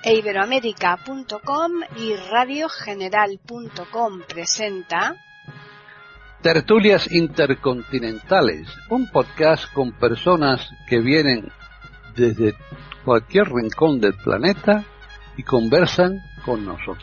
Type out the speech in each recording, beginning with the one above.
Iberoamérica.com y radiogeneral.com presenta Tertulias Intercontinentales, un podcast con personas que vienen desde cualquier rincón del planeta y conversan con nosotros.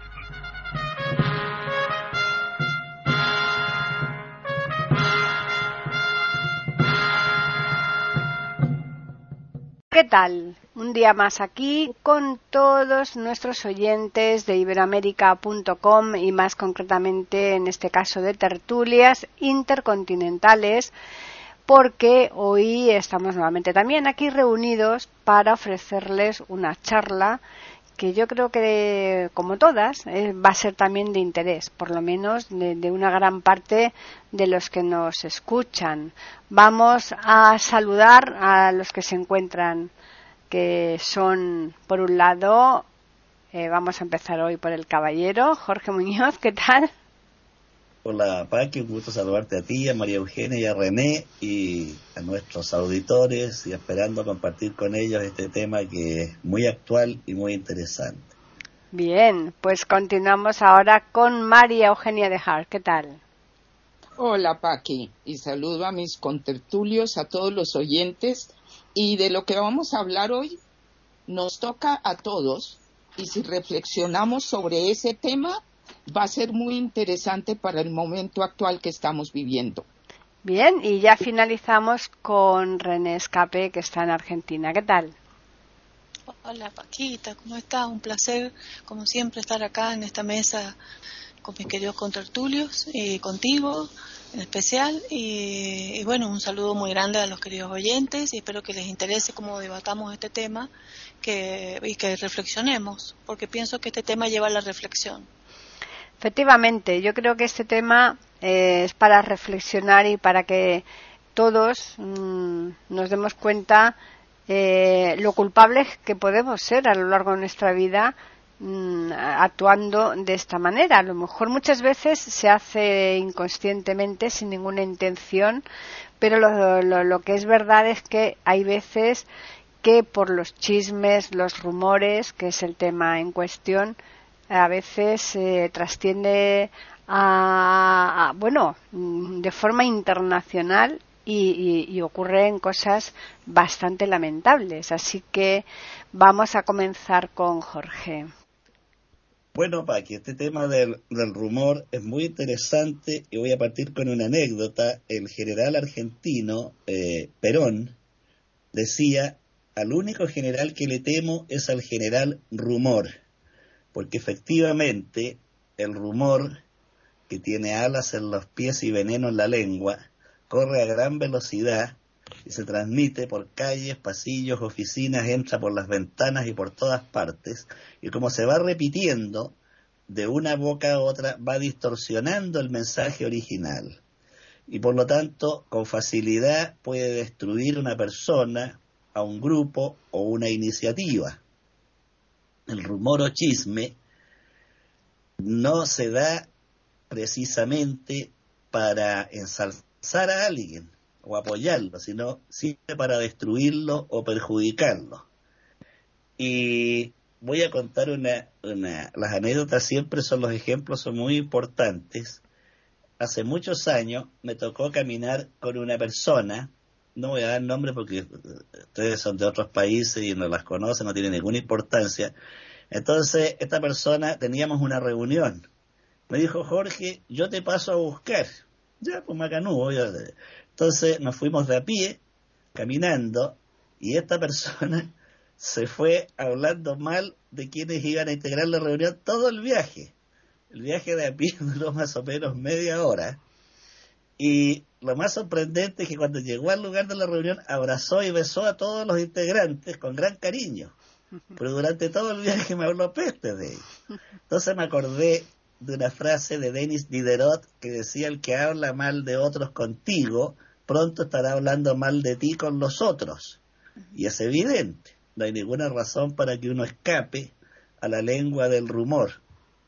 ¿Qué tal? Un día más aquí con todos nuestros oyentes de Iberoamérica.com y más concretamente en este caso de Tertulias Intercontinentales, porque hoy estamos nuevamente también aquí reunidos para ofrecerles una charla que yo creo que, como todas, va a ser también de interés, por lo menos de una gran parte de los que nos escuchan. Vamos a saludar a los que se encuentran, que son, por un lado, vamos a empezar hoy por el caballero, Jorge Muñoz, ¿qué tal? Hola Paqui, un gusto saludarte a ti, a María Eugenia y a René y a nuestros auditores y esperando compartir con ellos este tema que es muy actual y muy interesante. Bien, pues continuamos ahora con María Eugenia de Hart, ¿qué tal? Hola Paqui, y saludo a mis contertulios, a todos los oyentes, y de lo que vamos a hablar hoy nos toca a todos, y si reflexionamos sobre ese tema va a ser muy interesante para el momento actual que estamos viviendo. Bien, y ya finalizamos con René Escape, que está en Argentina. ¿Qué tal? Hola Paquita, ¿cómo estás? Un placer, como siempre, estar acá en esta mesa con mis queridos contertulios y contigo en especial. Y bueno, un saludo muy grande a los queridos oyentes y espero que les interese cómo debatamos este tema y que reflexionemos, porque pienso que este tema lleva a la reflexión. Efectivamente, yo creo que este tema es para reflexionar y para que todos nos demos cuenta lo culpables que podemos ser a lo largo de nuestra vida actuando de esta manera. A lo mejor muchas veces se hace inconscientemente, sin ninguna intención, pero lo que es verdad es que hay veces que por los chismes, los rumores, que es el tema en cuestión, a veces trasciende de forma internacional y ocurren cosas bastante lamentables. Así que vamos a comenzar con Jorge. Bueno, Paqui, este tema del rumor es muy interesante y voy a partir con una anécdota. El general argentino, Perón, decía: al único general que le temo es al general rumor, porque efectivamente el rumor, que tiene alas en los pies y veneno en la lengua, corre a gran velocidad y se transmite por calles, pasillos, oficinas, entra por las ventanas y por todas partes, y como se va repitiendo de una boca a otra, va distorsionando el mensaje original, y por lo tanto con facilidad puede destruir una persona, a un grupo o una iniciativa. El rumor o chisme no se da precisamente para ensalzar a alguien o apoyarlo, sino sirve para destruirlo o perjudicarlo. Y voy a contar las anécdotas siempre son los ejemplos, son muy importantes. Hace muchos años me tocó caminar con una persona, no voy a dar nombre porque ustedes son de otros países y no las conocen, no tiene ninguna importancia. Entonces, esta persona, teníamos una reunión. Me dijo: Jorge, yo te paso a buscar. Ya, pues macanudo. Entonces nos fuimos de a pie, caminando, y esta persona se fue hablando mal de quienes iban a integrar la reunión todo el viaje. El viaje de a pie duró más o menos media hora. Y lo más sorprendente es que cuando llegó al lugar de la reunión, abrazó y besó a todos los integrantes con gran cariño. Pero durante todo el viaje me habló peste de ellos. Entonces me acordé de una frase de Denis Diderot que decía: el que habla mal de otros contigo, pronto estará hablando mal de ti con los otros. Y es evidente, no hay ninguna razón para que uno escape a la lengua del rumor.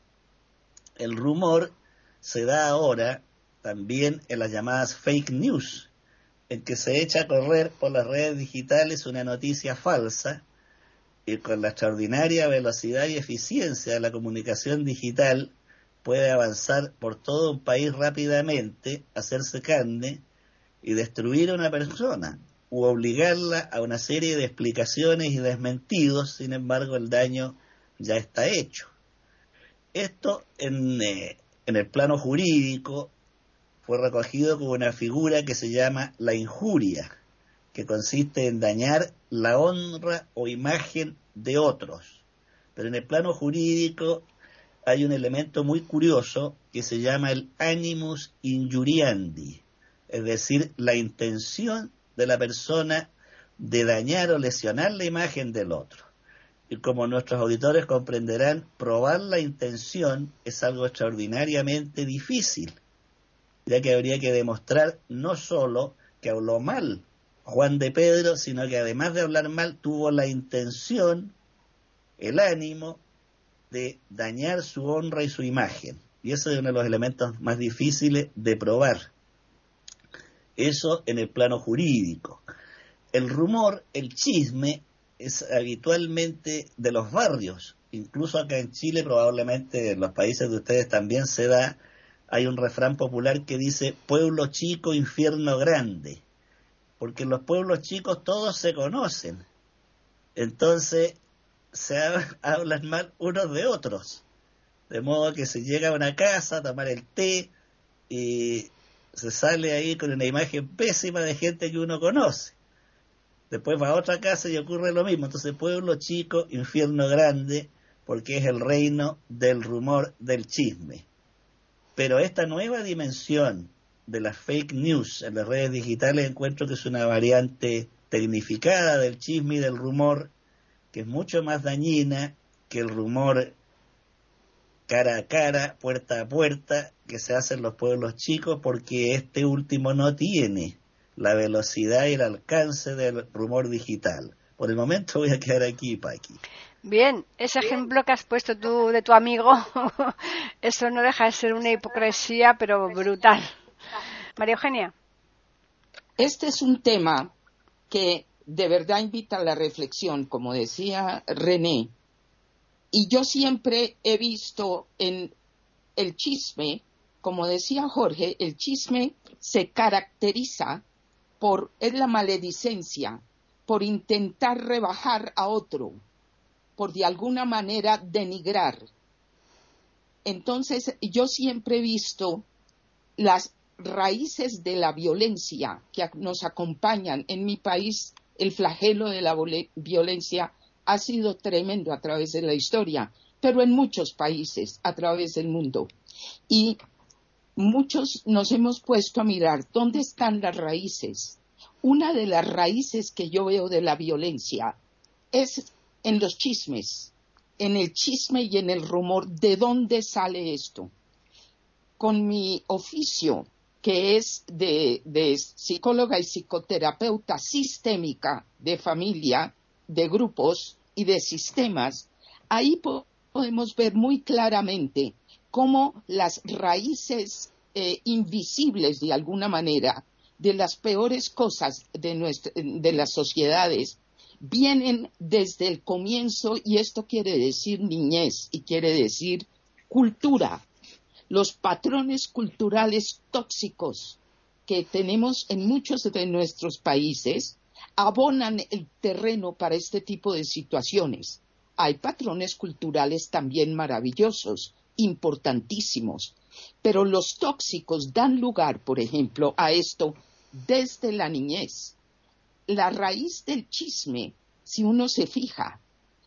El rumor se da ahora también en las llamadas fake news, en que se echa a correr por las redes digitales una noticia falsa, y con la extraordinaria velocidad y eficiencia de la comunicación digital puede avanzar por todo un país rápidamente, hacerse carne y destruir a una persona u obligarla a una serie de explicaciones y desmentidos. Sin embargo, el daño ya está hecho. Esto en el plano jurídico fue recogido como una figura que se llama la injuria, que consiste en dañar la honra o imagen de otros. Pero en el plano jurídico hay un elemento muy curioso que se llama el animus injuriandi, es decir, la intención de la persona de dañar o lesionar la imagen del otro. Y como nuestros auditores comprenderán, probar la intención es algo extraordinariamente difícil, ya que habría que demostrar no solo que habló mal Juan de Pedro, sino que además de hablar mal, tuvo la intención, el ánimo de dañar su honra y su imagen. Y ese es uno de los elementos más difíciles de probar. Eso en el plano jurídico. El rumor, el chisme, es habitualmente de los barrios. Incluso acá en Chile, probablemente en los países de ustedes también se da. Hay un refrán popular que dice: pueblo chico, infierno grande. Porque en los pueblos chicos todos se conocen. Entonces se hablan mal unos de otros. De modo que se llega a una casa a tomar el té y se sale ahí con una imagen pésima de gente que uno conoce. Después va a otra casa y ocurre lo mismo. Entonces, pueblo chico, infierno grande, porque es el reino del rumor, del chisme. Pero esta nueva dimensión de las fake news en las redes digitales encuentro que es una variante tecnificada del chisme y del rumor, que es mucho más dañina que el rumor cara a cara, puerta a puerta, que se hace en los pueblos chicos, porque este último no tiene la velocidad y el alcance del rumor digital. Por el momento voy a quedar aquí, Paqui. Bien, ese ejemplo que has puesto tú de tu amigo, eso no deja de ser una hipocresía, pero brutal. María Eugenia. Este es un tema que de verdad invita a la reflexión, como decía René, y yo siempre he visto en el chisme, como decía Jorge, el chisme se caracteriza es la maledicencia, por intentar rebajar a otro, por de alguna manera denigrar. Entonces, yo siempre he visto las raíces de la violencia que nos acompañan. En mi país, el flagelo de la violencia ha sido tremendo a través de la historia, pero en muchos países a través del mundo. Y muchos nos hemos puesto a mirar dónde están las raíces. Una de las raíces que yo veo de la violencia es en los chismes, en el chisme y en el rumor. ¿De dónde sale esto? Con mi oficio, que es de psicóloga y psicoterapeuta sistémica de familia, de grupos y de sistemas, ahí podemos ver muy claramente cómo las raíces invisibles, de alguna manera, de las peores cosas de las sociedades, vienen desde el comienzo, y esto quiere decir niñez y quiere decir cultura. Los patrones culturales tóxicos que tenemos en muchos de nuestros países abonan el terreno para este tipo de situaciones. Hay patrones culturales también maravillosos, importantísimos, pero los tóxicos dan lugar, por ejemplo, a esto desde la niñez. La raíz del chisme, si uno se fija,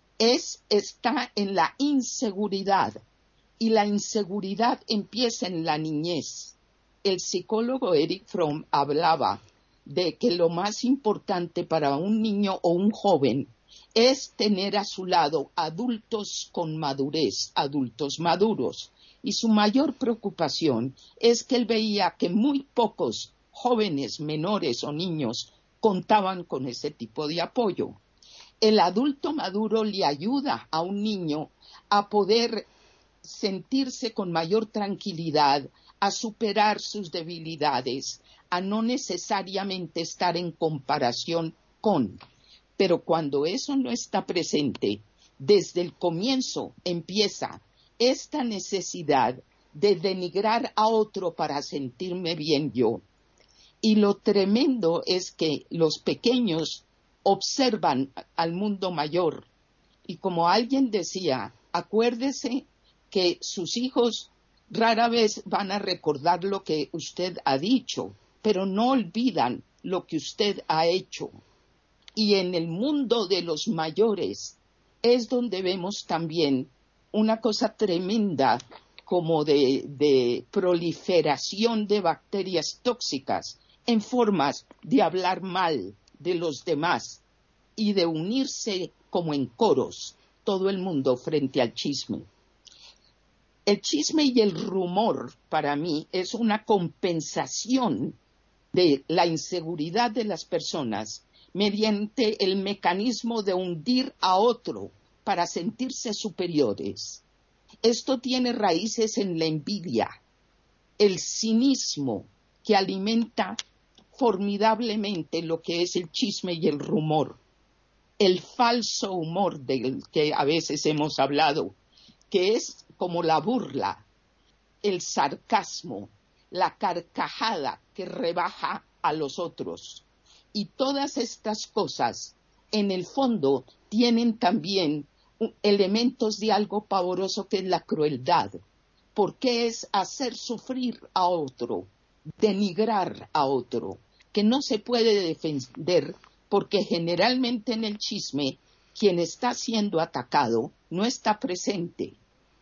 está en la inseguridad, y la inseguridad empieza en la niñez. El psicólogo Erich Fromm hablaba de que lo más importante para un niño o un joven es tener a su lado adultos con madurez, adultos maduros. Y su mayor preocupación es que él veía que muy pocos jóvenes, menores o niños contaban con ese tipo de apoyo. El adulto maduro le ayuda a un niño a poder sentirse con mayor tranquilidad, a superar sus debilidades, a no necesariamente estar en comparación con. Pero cuando eso no está presente, desde el comienzo empieza esta necesidad de denigrar a otro para sentirme bien yo. Y lo tremendo es que los pequeños observan al mundo mayor. Y como alguien decía, acuérdese que sus hijos rara vez van a recordar lo que usted ha dicho, pero no olvidan lo que usted ha hecho. Y en el mundo de los mayores es donde vemos también una cosa tremenda como de proliferación de bacterias tóxicas en formas de hablar mal de los demás y de unirse como en coros todo el mundo frente al chisme. El chisme y el rumor para mí es una compensación de la inseguridad de las personas mediante el mecanismo de hundir a otro para sentirse superiores. Esto tiene raíces en la envidia, el cinismo que alimenta formidablemente lo que es el chisme y el rumor, el falso humor del que a veces hemos hablado, que es como la burla, el sarcasmo, la carcajada que rebaja a los otros. Y todas estas cosas, en el fondo, tienen también elementos de algo pavoroso que es la crueldad, porque es hacer sufrir a otro, denigrar a otro, que no se puede defender, porque generalmente en el chisme, quien está siendo atacado no está presente.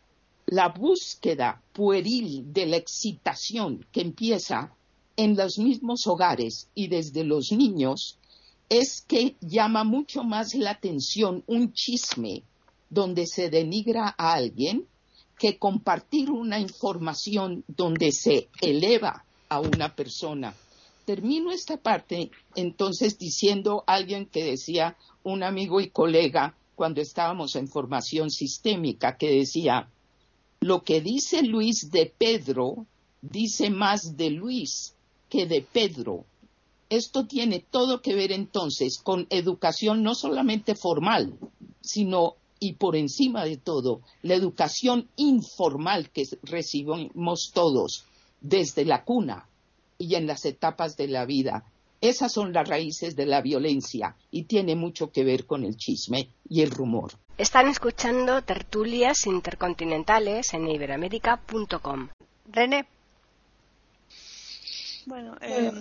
La búsqueda pueril de la excitación que empieza en los mismos hogares y desde los niños es que llama mucho más la atención un chisme donde se denigra a alguien que compartir una información donde se eleva a una persona. Termino esta parte entonces diciendo alguien que decía, un amigo y colega cuando estábamos en formación sistémica, que decía, lo que dice Luis de Pedro dice más de Luis que de Pedro. Esto tiene todo que ver entonces con educación no solamente formal, sino, y por encima de todo, la educación informal que recibimos todos desde la cuna y en las etapas de la vida. Esas son las raíces de la violencia y tiene mucho que ver con el chisme y el rumor. Están escuchando Tertulias Intercontinentales en Iberoamérica.com. René. Bueno,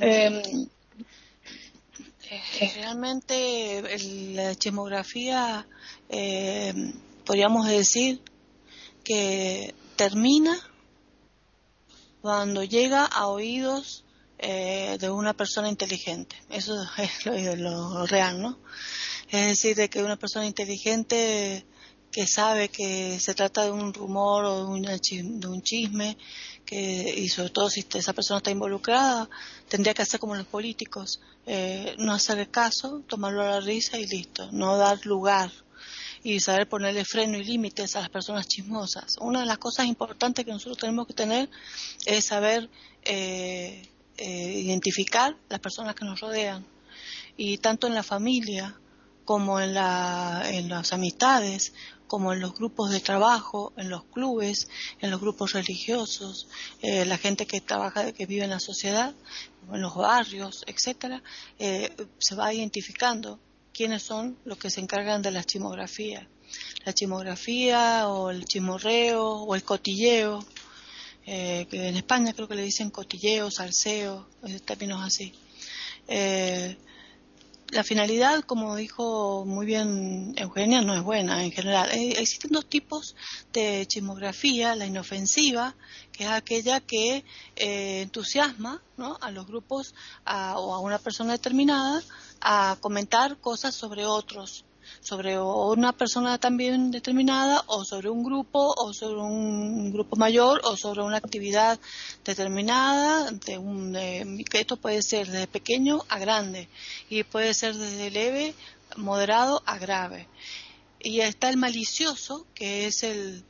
realmente la chismografía, podríamos decir que termina cuando llega a oídos de una persona inteligente. Eso es lo real, ¿no? Es decir, de que una persona inteligente que sabe que se trata de un rumor o de un chisme, y sobre todo si esa persona está involucrada, tendría que hacer como los políticos, no hacer caso, tomarlo a la risa y listo, no dar lugar y saber ponerle freno y límites a las personas chismosas. Una de las cosas importantes que nosotros tenemos que tener es saber identificar las personas que nos rodean, y tanto en la familia como en las amistades, como en los grupos de trabajo, en los clubes, en los grupos religiosos, la gente que trabaja, que vive en la sociedad, en los barrios, etcétera, se va identificando quiénes son los que se encargan de la chismografía. La chismografía o el chismorreo o el cotilleo, que en España creo que le dicen cotilleo, salseo, términos así. La finalidad, como dijo muy bien Eugenia, no es buena en general. Existen dos tipos de chismografía: la inofensiva, que es aquella que entusiasma, ¿no?, a los grupos o a una persona determinada a comentar cosas sobre otros, sobre una persona también determinada, o sobre un grupo mayor, o sobre una actividad determinada, que esto puede ser desde pequeño a grande y puede ser desde leve, moderado a grave. y está el malicioso, que es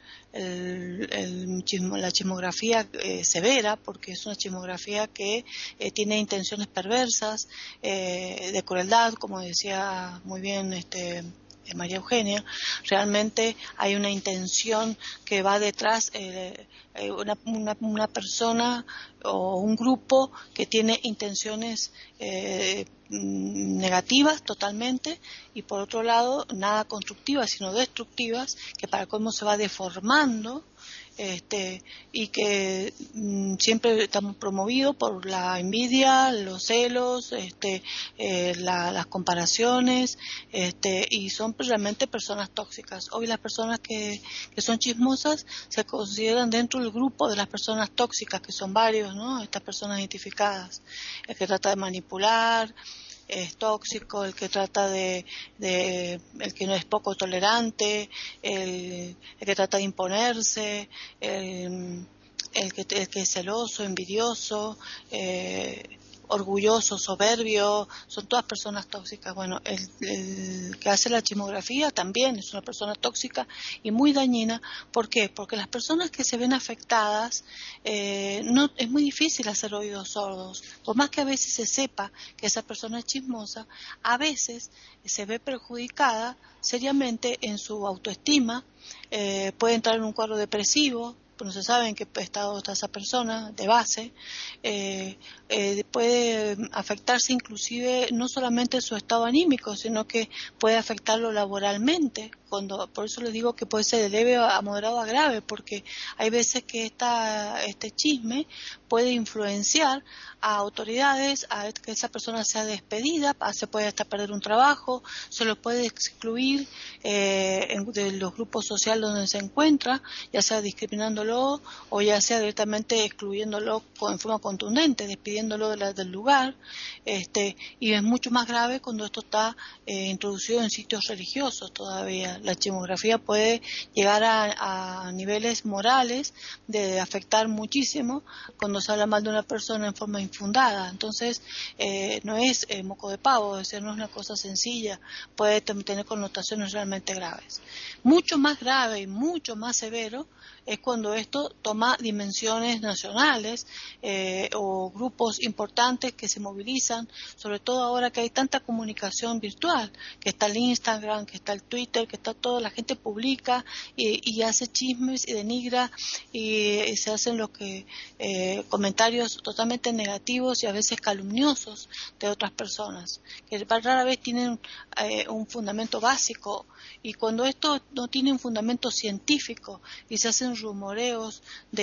la chismografía severa, porque es una chismografía que tiene intenciones perversas, de crueldad, como decía muy bien María Eugenia. Realmente hay una intención que va detrás, una persona o un grupo que tiene intenciones negativas totalmente, y por otro lado nada constructivas sino destructivas, que para cómo se va deformando, y que siempre estamos promovidos por la envidia, los celos, las comparaciones, y son realmente personas tóxicas. Hoy las personas que son chismosas se consideran dentro del grupo de las personas tóxicas, que son varios, ¿no? Estas personas identificadas. El que trata de manipular es tóxico, el que trata el que no es poco tolerante, el que trata de imponerse, el que es celoso, envidioso, orgulloso, soberbio, son todas personas tóxicas. Bueno, el que hace la chismografía también es una persona tóxica y muy dañina. ¿Por qué? Porque las personas que se ven afectadas, no es muy difícil hacer oídos sordos. Por más que a veces se sepa que esa persona es chismosa, a veces se ve perjudicada seriamente en su autoestima, puede entrar en un cuadro depresivo. No se sabe en qué estado está esa persona de base, puede afectarse inclusive no solamente su estado anímico, sino que puede afectarlo laboralmente. Por eso les digo que puede ser de leve a moderado a grave, porque hay veces que este chisme puede influenciar a autoridades, a que esa persona sea despedida, se puede hasta perder un trabajo, se lo puede excluir de los grupos sociales donde se encuentra, ya sea discriminándolo o ya sea directamente excluyéndolo en forma contundente, despidiéndolo del lugar, y es mucho más grave cuando esto está introducido en sitios religiosos todavía. La chismografía puede llegar a niveles morales de afectar muchísimo cuando se habla mal de una persona en forma infundada. Entonces, no es moco de pavo, es decir, no es una cosa sencilla, puede tener connotaciones realmente graves. Mucho más grave y mucho más severo es cuando esto toma dimensiones nacionales, o grupos importantes que se movilizan, sobre todo ahora que hay tanta comunicación virtual, que está el Instagram, que está el Twitter, que está todo, la gente publica y hace chismes y denigra y se hacen comentarios totalmente negativos y a veces calumniosos de otras personas, que rara vez tienen un fundamento básico. Y cuando esto no tiene un fundamento científico y se hacen rumoreos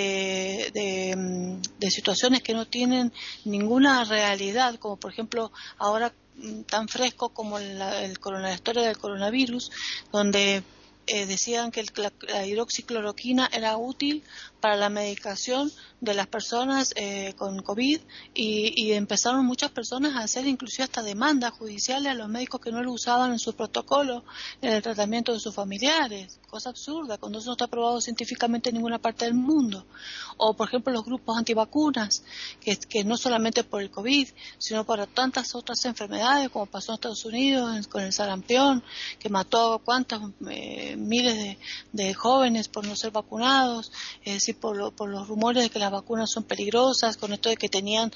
de situaciones que no tienen ninguna realidad, como por ejemplo ahora tan fresco como la historia del coronavirus, donde decían que la hidroxicloroquina era útil para la medicación de las personas con COVID, y empezaron muchas personas a hacer inclusive hasta demandas judiciales a los médicos que no lo usaban en su protocolo en el tratamiento de sus familiares. Cosa absurda, cuando eso no está probado científicamente en ninguna parte del mundo. O por ejemplo los grupos antivacunas, que no solamente por el COVID, sino para tantas otras enfermedades, como pasó en Estados Unidos con el sarampión, que mató a cuántas miles de jóvenes por no ser vacunados, es decir, por los rumores de que las vacunas son peligrosas, con esto de que tenían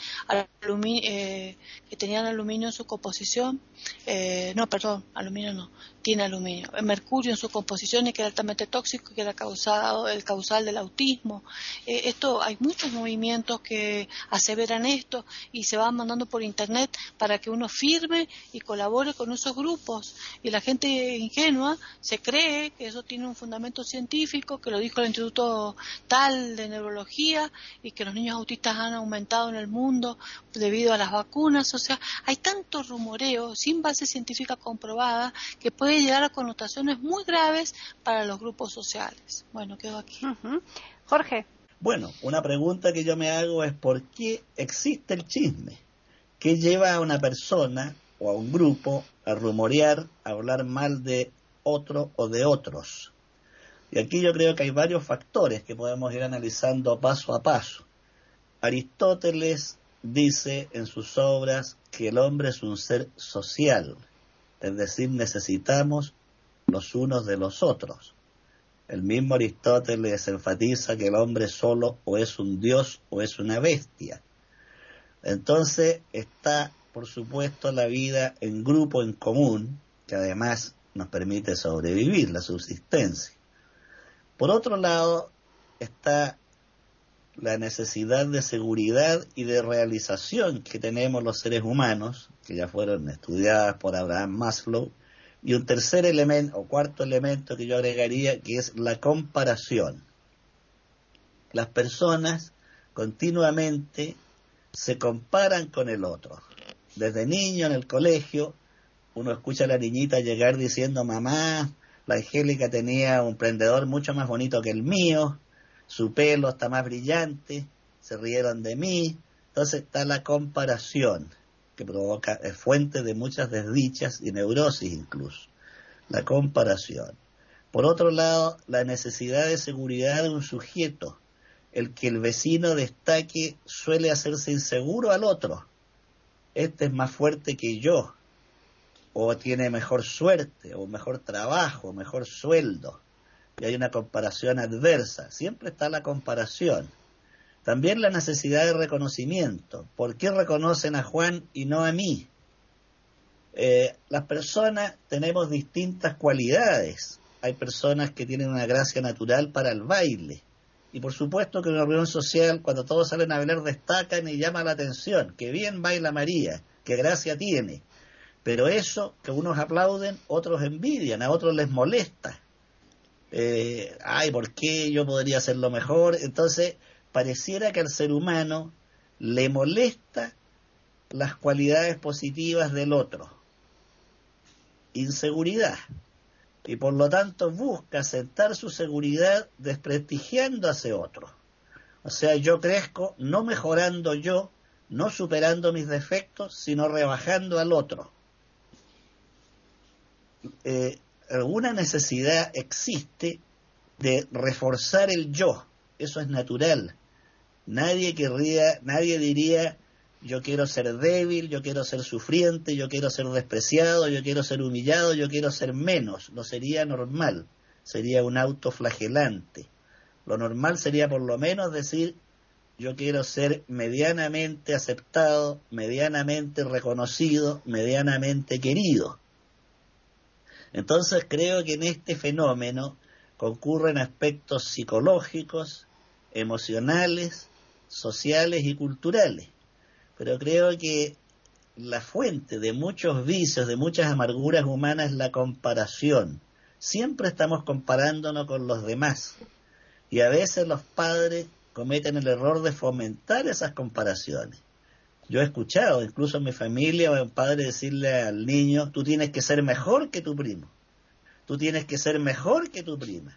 aluminio en su composición, aluminio no, tiene aluminio, mercurio en su composición, y que era altamente tóxico, que era el causal del autismo. Hay muchos movimientos que aseveran esto y se van mandando por internet para que uno firme y colabore con esos grupos, y la gente ingenua se cree que eso tiene un fundamento científico, que lo dijo el Instituto tal de Neurología, y que los niños autistas han aumentado en el mundo debido a las vacunas. O sea, hay tanto rumoreo sin base científica comprobada que puede llegar a connotaciones muy graves para los grupos sociales. Bueno, quedo aquí. Jorge. Bueno, una pregunta que yo me hago es ¿por qué existe el chisme? ¿Qué lleva a una persona o a un grupo a rumorear, a hablar mal de otro o de otros? Y aquí yo creo que hay varios factores que podemos ir analizando paso a paso. Aristóteles dice en sus obras que el hombre es un ser social, es decir, necesitamos los unos de los otros. El mismo Aristóteles enfatiza que el hombre solo o es un dios o es una bestia. Entonces está, por supuesto, la vida en grupo, en común, que además nos permite sobrevivir, la subsistencia. Por otro lado, está la necesidad de seguridad y de realización que tenemos los seres humanos, que ya fueron estudiadas por Abraham Maslow, y un tercer elemento, o cuarto elemento que yo agregaría, que es la comparación. Las personas continuamente se comparan con el otro. Desde niño en el colegio, uno escucha a la niñita llegar diciendo: mamá, la Angélica tenía un prendedor mucho más bonito que el mío, su pelo está más brillante, se rieron de mí. Entonces está la comparación, que provoca, es fuente de muchas desdichas y neurosis incluso, la comparación. Por otro lado, la necesidad de seguridad de un sujeto. El que el vecino destaque suele hacerse inseguro al otro. Este es más fuerte que yo, o tiene mejor suerte, o mejor trabajo, mejor sueldo. Y hay una comparación adversa. Siempre está la comparación. También la necesidad de reconocimiento. ¿Por qué reconocen a Juan y no a mí? Las personas tenemos distintas cualidades. Hay personas que tienen una gracia natural para el baile. Y por supuesto que en una reunión social, cuando todos salen a bailar, destacan y llama la atención. ¡Qué bien baila María! ¡Qué gracia tiene! Pero eso que unos aplauden, otros envidian, a otros les molesta. Ay, ¿por qué yo podría hacerlo mejor? Entonces, pareciera que al ser humano le molesta las cualidades positivas del otro. Inseguridad. Y por lo tanto busca asentar su seguridad desprestigiando a ese otro. O sea, yo crezco no mejorando yo, no superando mis defectos, sino rebajando al otro. Alguna necesidad existe de reforzar el yo. Eso es natural. Nadie diría: yo quiero ser débil, yo quiero ser sufriente, yo quiero ser despreciado, yo quiero ser humillado, yo quiero ser menos. No sería normal, sería un autoflagelante. Lo normal sería por lo menos decir: yo quiero ser medianamente aceptado, medianamente reconocido, medianamente querido. Entonces creo que en este fenómeno concurren aspectos psicológicos, emocionales, sociales y culturales. Pero creo que la fuente de muchos vicios, de muchas amarguras humanas es la comparación. Siempre estamos comparándonos con los demás. Y a veces los padres cometen el error de fomentar esas comparaciones. Yo he escuchado, incluso en mi familia, a un padre decirle al niño: tú tienes que ser mejor que tu primo. Tú tienes que ser mejor que tu prima.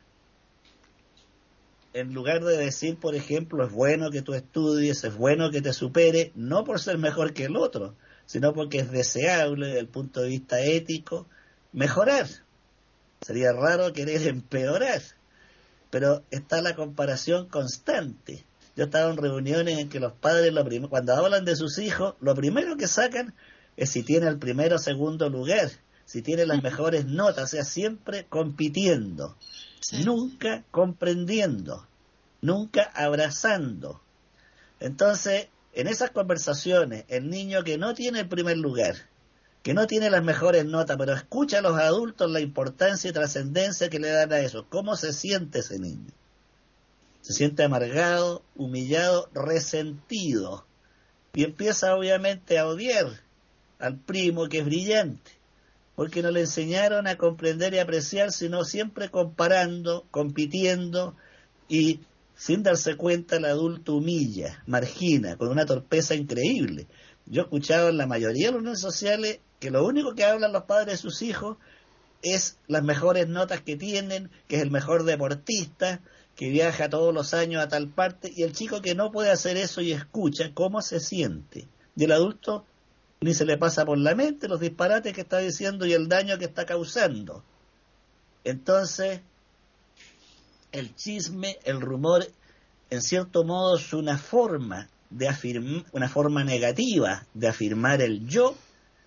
En lugar de decir, por ejemplo, es bueno que tú estudies, es bueno que te supere, no por ser mejor que el otro, sino porque es deseable desde el punto de vista ético mejorar. Sería raro querer empeorar, pero está la comparación constante. Yo estaba en reuniones en que los padres, cuando hablan de sus hijos, lo primero que sacan es si tiene el primero o segundo lugar, si tiene las mejores notas, o sea, siempre compitiendo. Sí. Nunca comprendiendo, nunca abrazando. Entonces, en esas conversaciones, el niño que no tiene el primer lugar, que no tiene las mejores notas, pero escucha a los adultos la importancia y trascendencia que le dan a eso, ¿cómo se siente ese niño? Se siente amargado, humillado, resentido, y empieza obviamente a odiar al primo que es brillante, porque no le enseñaron a comprender y apreciar, sino siempre comparando, compitiendo, y sin darse cuenta el adulto humilla, margina, con una torpeza increíble. Yo he escuchado en la mayoría de las reuniones sociales que lo único que hablan los padres de sus hijos es las mejores notas que tienen, que es el mejor deportista, que viaja todos los años a tal parte, y el chico que no puede hacer eso y escucha cómo se siente. Y el adulto ni se le pasa por la mente los disparates que está diciendo y el daño que está causando. Entonces, el chisme, el rumor, en cierto modo es una forma de una forma negativa de afirmar el yo,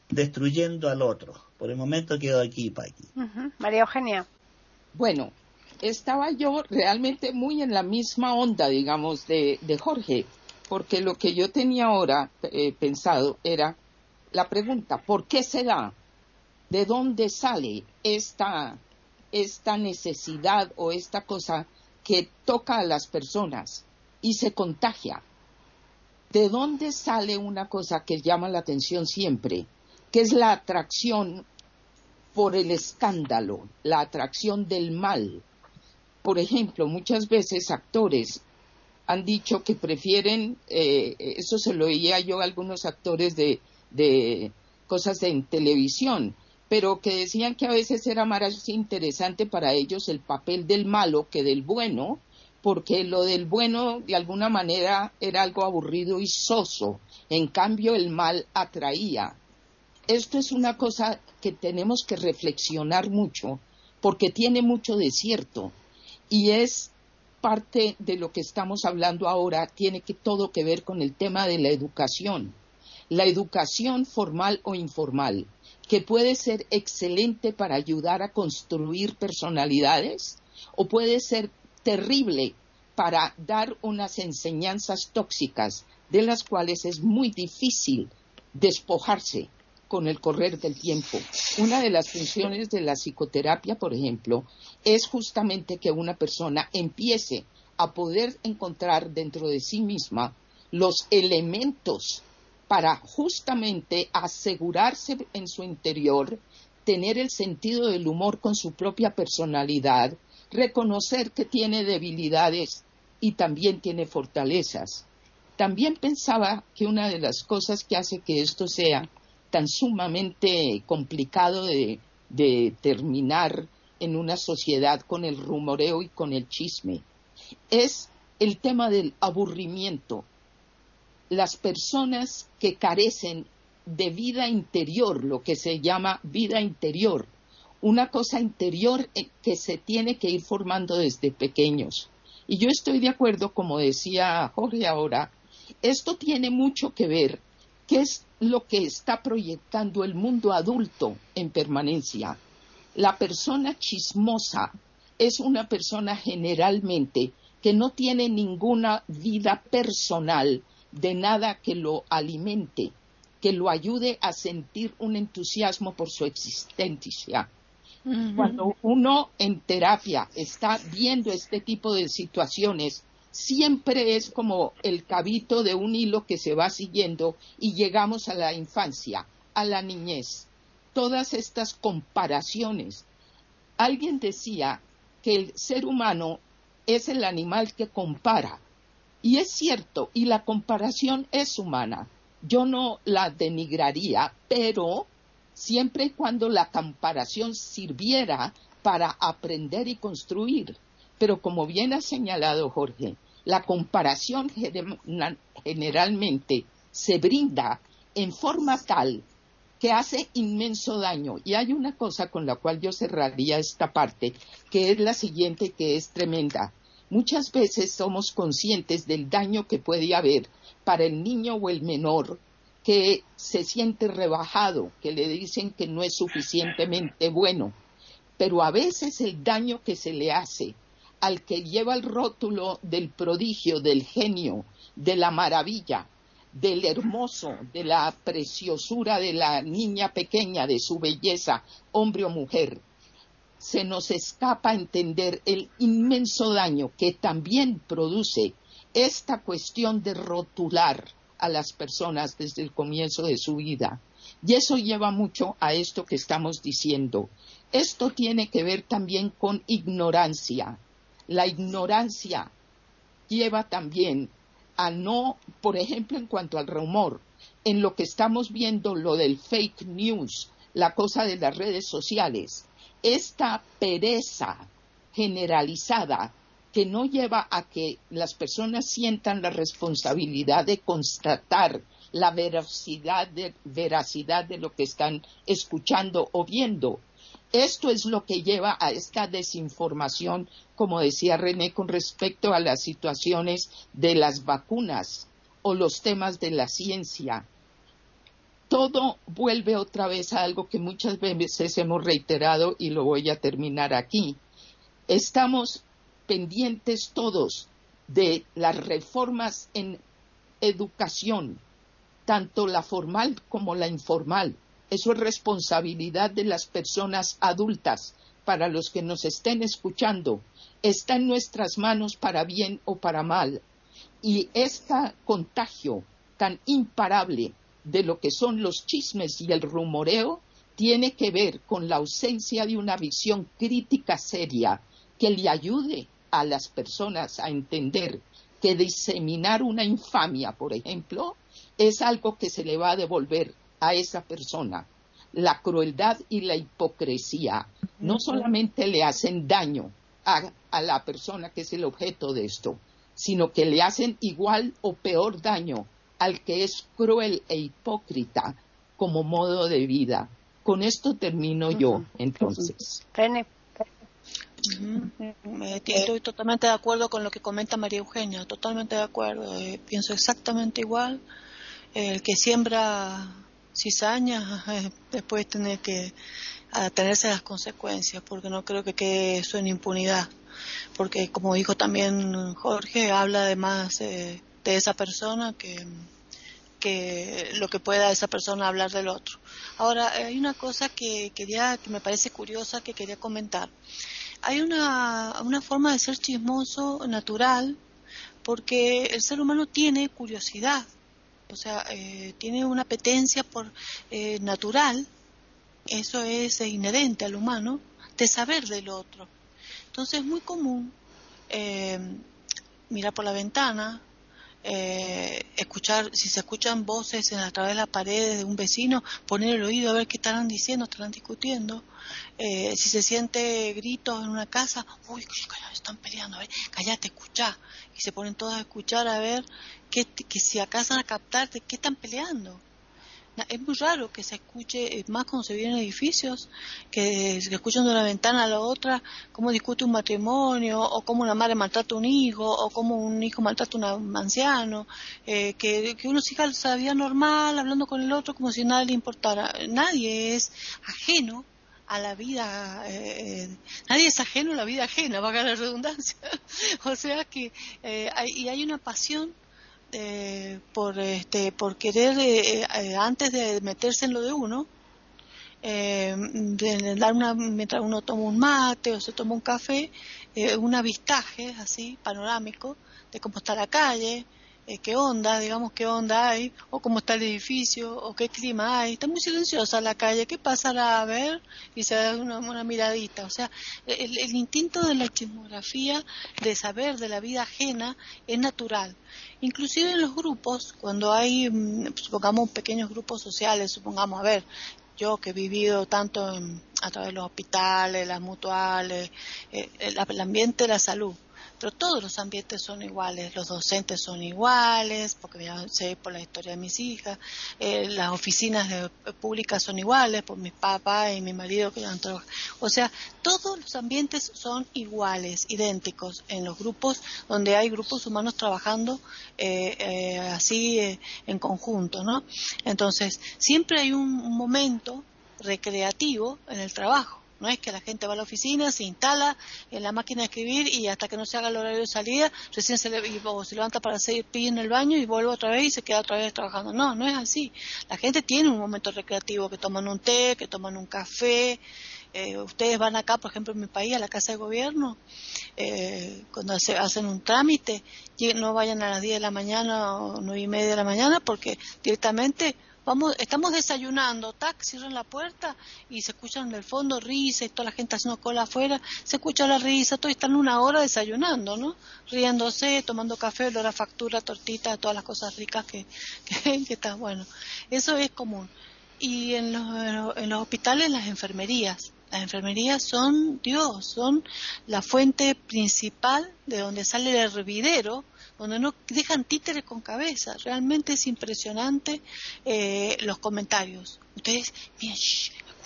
destruyendo al otro. Por el momento quedo aquí, Paqui. María Eugenia. Bueno, estaba yo realmente muy en la misma onda, digamos, de Jorge, porque lo que yo tenía ahora pensado era la pregunta, ¿por qué se da? ¿De dónde sale esta necesidad o esta cosa que toca a las personas y se contagia? ¿De dónde sale una cosa que llama la atención siempre, que es la atracción por el escándalo, la atracción del mal? Por ejemplo, muchas veces actores han dicho que prefieren, eso se lo oía yo a algunos actores de cosas en televisión, pero que decían que a veces era más interesante para ellos el papel del malo que del bueno, porque lo del bueno de alguna manera era algo aburrido y soso, en cambio el mal atraía. Esto es una cosa que tenemos que reflexionar mucho, porque tiene mucho de cierto, y es parte de lo que estamos hablando ahora, tiene todo que ver con el tema de la educación formal o informal, que puede ser excelente para ayudar a construir personalidades, o puede ser terrible para dar unas enseñanzas tóxicas de las cuales es muy difícil despojarse con el correr del tiempo. Una de las funciones de la psicoterapia, por ejemplo, es justamente que una persona empiece a poder encontrar dentro de sí misma los elementos para justamente asegurarse en su interior, tener el sentido del humor con su propia personalidad, reconocer que tiene debilidades y también tiene fortalezas. También pensaba que una de las cosas que hace que esto sea tan sumamente complicado de terminar en una sociedad con el rumoreo y con el chisme es el tema del aburrimiento. Las personas que carecen de vida interior, lo que se llama vida interior, una cosa interior que se tiene que ir formando desde pequeños. Y yo estoy de acuerdo, como decía Jorge ahora, esto tiene mucho que ver, qué es lo que está proyectando el mundo adulto en permanencia. La persona chismosa es una persona generalmente que no tiene ninguna vida personal de nada que lo alimente, que lo ayude a sentir un entusiasmo por su existencia. Cuando uno en terapia está viendo este tipo de situaciones, siempre es como el cabito de un hilo que se va siguiendo y llegamos a la infancia, a la niñez. Todas estas comparaciones. Alguien decía que el ser humano es el animal que compara. Y es cierto, y la comparación es humana. Yo no la denigraría, pero siempre y cuando la comparación sirviera para aprender y construir. Pero como bien ha señalado Jorge, la comparación generalmente se brinda en forma tal que hace inmenso daño. Y hay una cosa con la cual yo cerraría esta parte, que es la siguiente, que es tremenda. Muchas veces somos conscientes del daño que puede haber para el niño o el menor que se siente rebajado, que le dicen que no es suficientemente bueno. Pero a veces el daño que se le hace al que lleva el rótulo del prodigio, del genio, de la maravilla, del hermoso, de la preciosura de la niña pequeña, de su belleza, hombre o mujer, se nos escapa entender el inmenso daño que también produce esta cuestión de rotular a las personas desde el comienzo de su vida. Y eso lleva mucho a esto que estamos diciendo. Esto tiene que ver también con ignorancia. La ignorancia lleva también a no, por ejemplo, en cuanto al rumor, en lo que estamos viendo, lo del fake news, la cosa de las redes sociales, esta pereza generalizada que no lleva a que las personas sientan la responsabilidad de constatar la veracidad de lo que están escuchando o viendo. Esto es lo que lleva a esta desinformación, como decía René, con respecto a las situaciones de las vacunas o los temas de la ciencia. todo vuelve otra vez a algo que muchas veces hemos reiterado y lo voy a terminar aquí. Estamos pendientes todos de las reformas en educación, tanto la formal como la informal. Eso es responsabilidad de las personas adultas. Para los que nos estén escuchando, está en nuestras manos para bien o para mal. Y este contagio tan imparable de lo que son los chismes y el rumoreo tiene que ver con la ausencia de una visión crítica seria que le ayude a las personas a entender que diseminar una infamia, por ejemplo, es algo que se le va a devolver a esa persona. La crueldad y la hipocresía no solamente le hacen daño a la persona que es el objeto de esto, sino que le hacen igual o peor daño al que es cruel e hipócrita como modo de vida. Con esto termino yo, entonces. René. Estoy totalmente de acuerdo con lo que comenta María Eugenia, totalmente de acuerdo. Pienso exactamente igual. El que siembra cizaña después tiene que tenerse las consecuencias, porque no creo que quede eso en impunidad. Porque, como dijo también Jorge, habla además de esa persona que lo que pueda esa persona hablar del otro. Ahora, hay una cosa que me parece curiosa que quería comentar. Hay una forma de ser chismoso natural, porque el ser humano tiene curiosidad, o sea, tiene una apetencia por natural, eso es inherente al humano, de saber del otro. Entonces es muy común mirar por la ventana, escuchar, si se escuchan voces a través de las paredes de un vecino, poner el oído a ver qué estarán diciendo, estarán discutiendo. Si se siente gritos en una casa, uy, están peleando, a ver, callate, escuchá. Y se ponen todos a escuchar a ver que si acaso van a captar de qué están peleando. Es muy raro que se escuche, más cuando se viven en edificios, que se escuchan de una ventana a la otra cómo discute un matrimonio, o cómo una madre maltrata a un hijo, o cómo un hijo maltrata a un anciano, que uno siga la vida normal, hablando con el otro como si nada le importara. Nadie es ajeno a la vida, nadie es ajeno a la vida ajena, valga la redundancia. O sea que hay una pasión por querer antes de meterse en lo de uno, de dar mientras uno toma un mate o se toma un café, un avistaje así panorámico de cómo está la calle, qué onda, digamos qué onda hay, o cómo está el edificio, o qué clima hay. Está muy silenciosa la calle, ¿qué pasará? A ver, y se da una miradita. O sea, el instinto de la chismografía, de saber de la vida ajena, es natural. Inclusive en los grupos, cuando hay, supongamos, pequeños grupos sociales, supongamos, a ver, yo que he vivido tanto a través de los hospitales, las mutuales, el ambiente de la salud, pero todos los ambientes son iguales, los docentes son iguales, porque ya sé por la historia de mis hijas, las oficinas públicas son iguales, por mis papás y mi marido que ya han trabajado. O sea, todos los ambientes son iguales, idénticos, en los grupos donde hay grupos humanos trabajando así en conjunto, ¿no? Entonces, siempre hay un momento recreativo en el trabajo. No es que la gente va a la oficina, se instala en la máquina de escribir y hasta que no se haga el horario de salida, recién se levanta para hacer pis en el baño y vuelve otra vez y se queda otra vez trabajando. No, no es así. La gente tiene un momento recreativo, que toman un té, que toman un café. Ustedes van acá, por ejemplo, en mi país, a la Casa de Gobierno, cuando se hacen un trámite, no vayan a las 10 de la mañana o 9:30 de la mañana, porque directamente estamos desayunando, tac, cierran la puerta y se escuchan en el fondo risas y toda la gente haciendo cola afuera, se escucha la risa, todos están 1 hora desayunando, ¿no? Riéndose, tomando café, olor a factura, tortita, todas las cosas ricas que están, bueno, eso es común. Y en los hospitales, las enfermerías son Dios, son la fuente principal de donde sale el hervidero, donde no dejan títeres con cabeza. Realmente es impresionante los comentarios. Ustedes, miren, escuchen,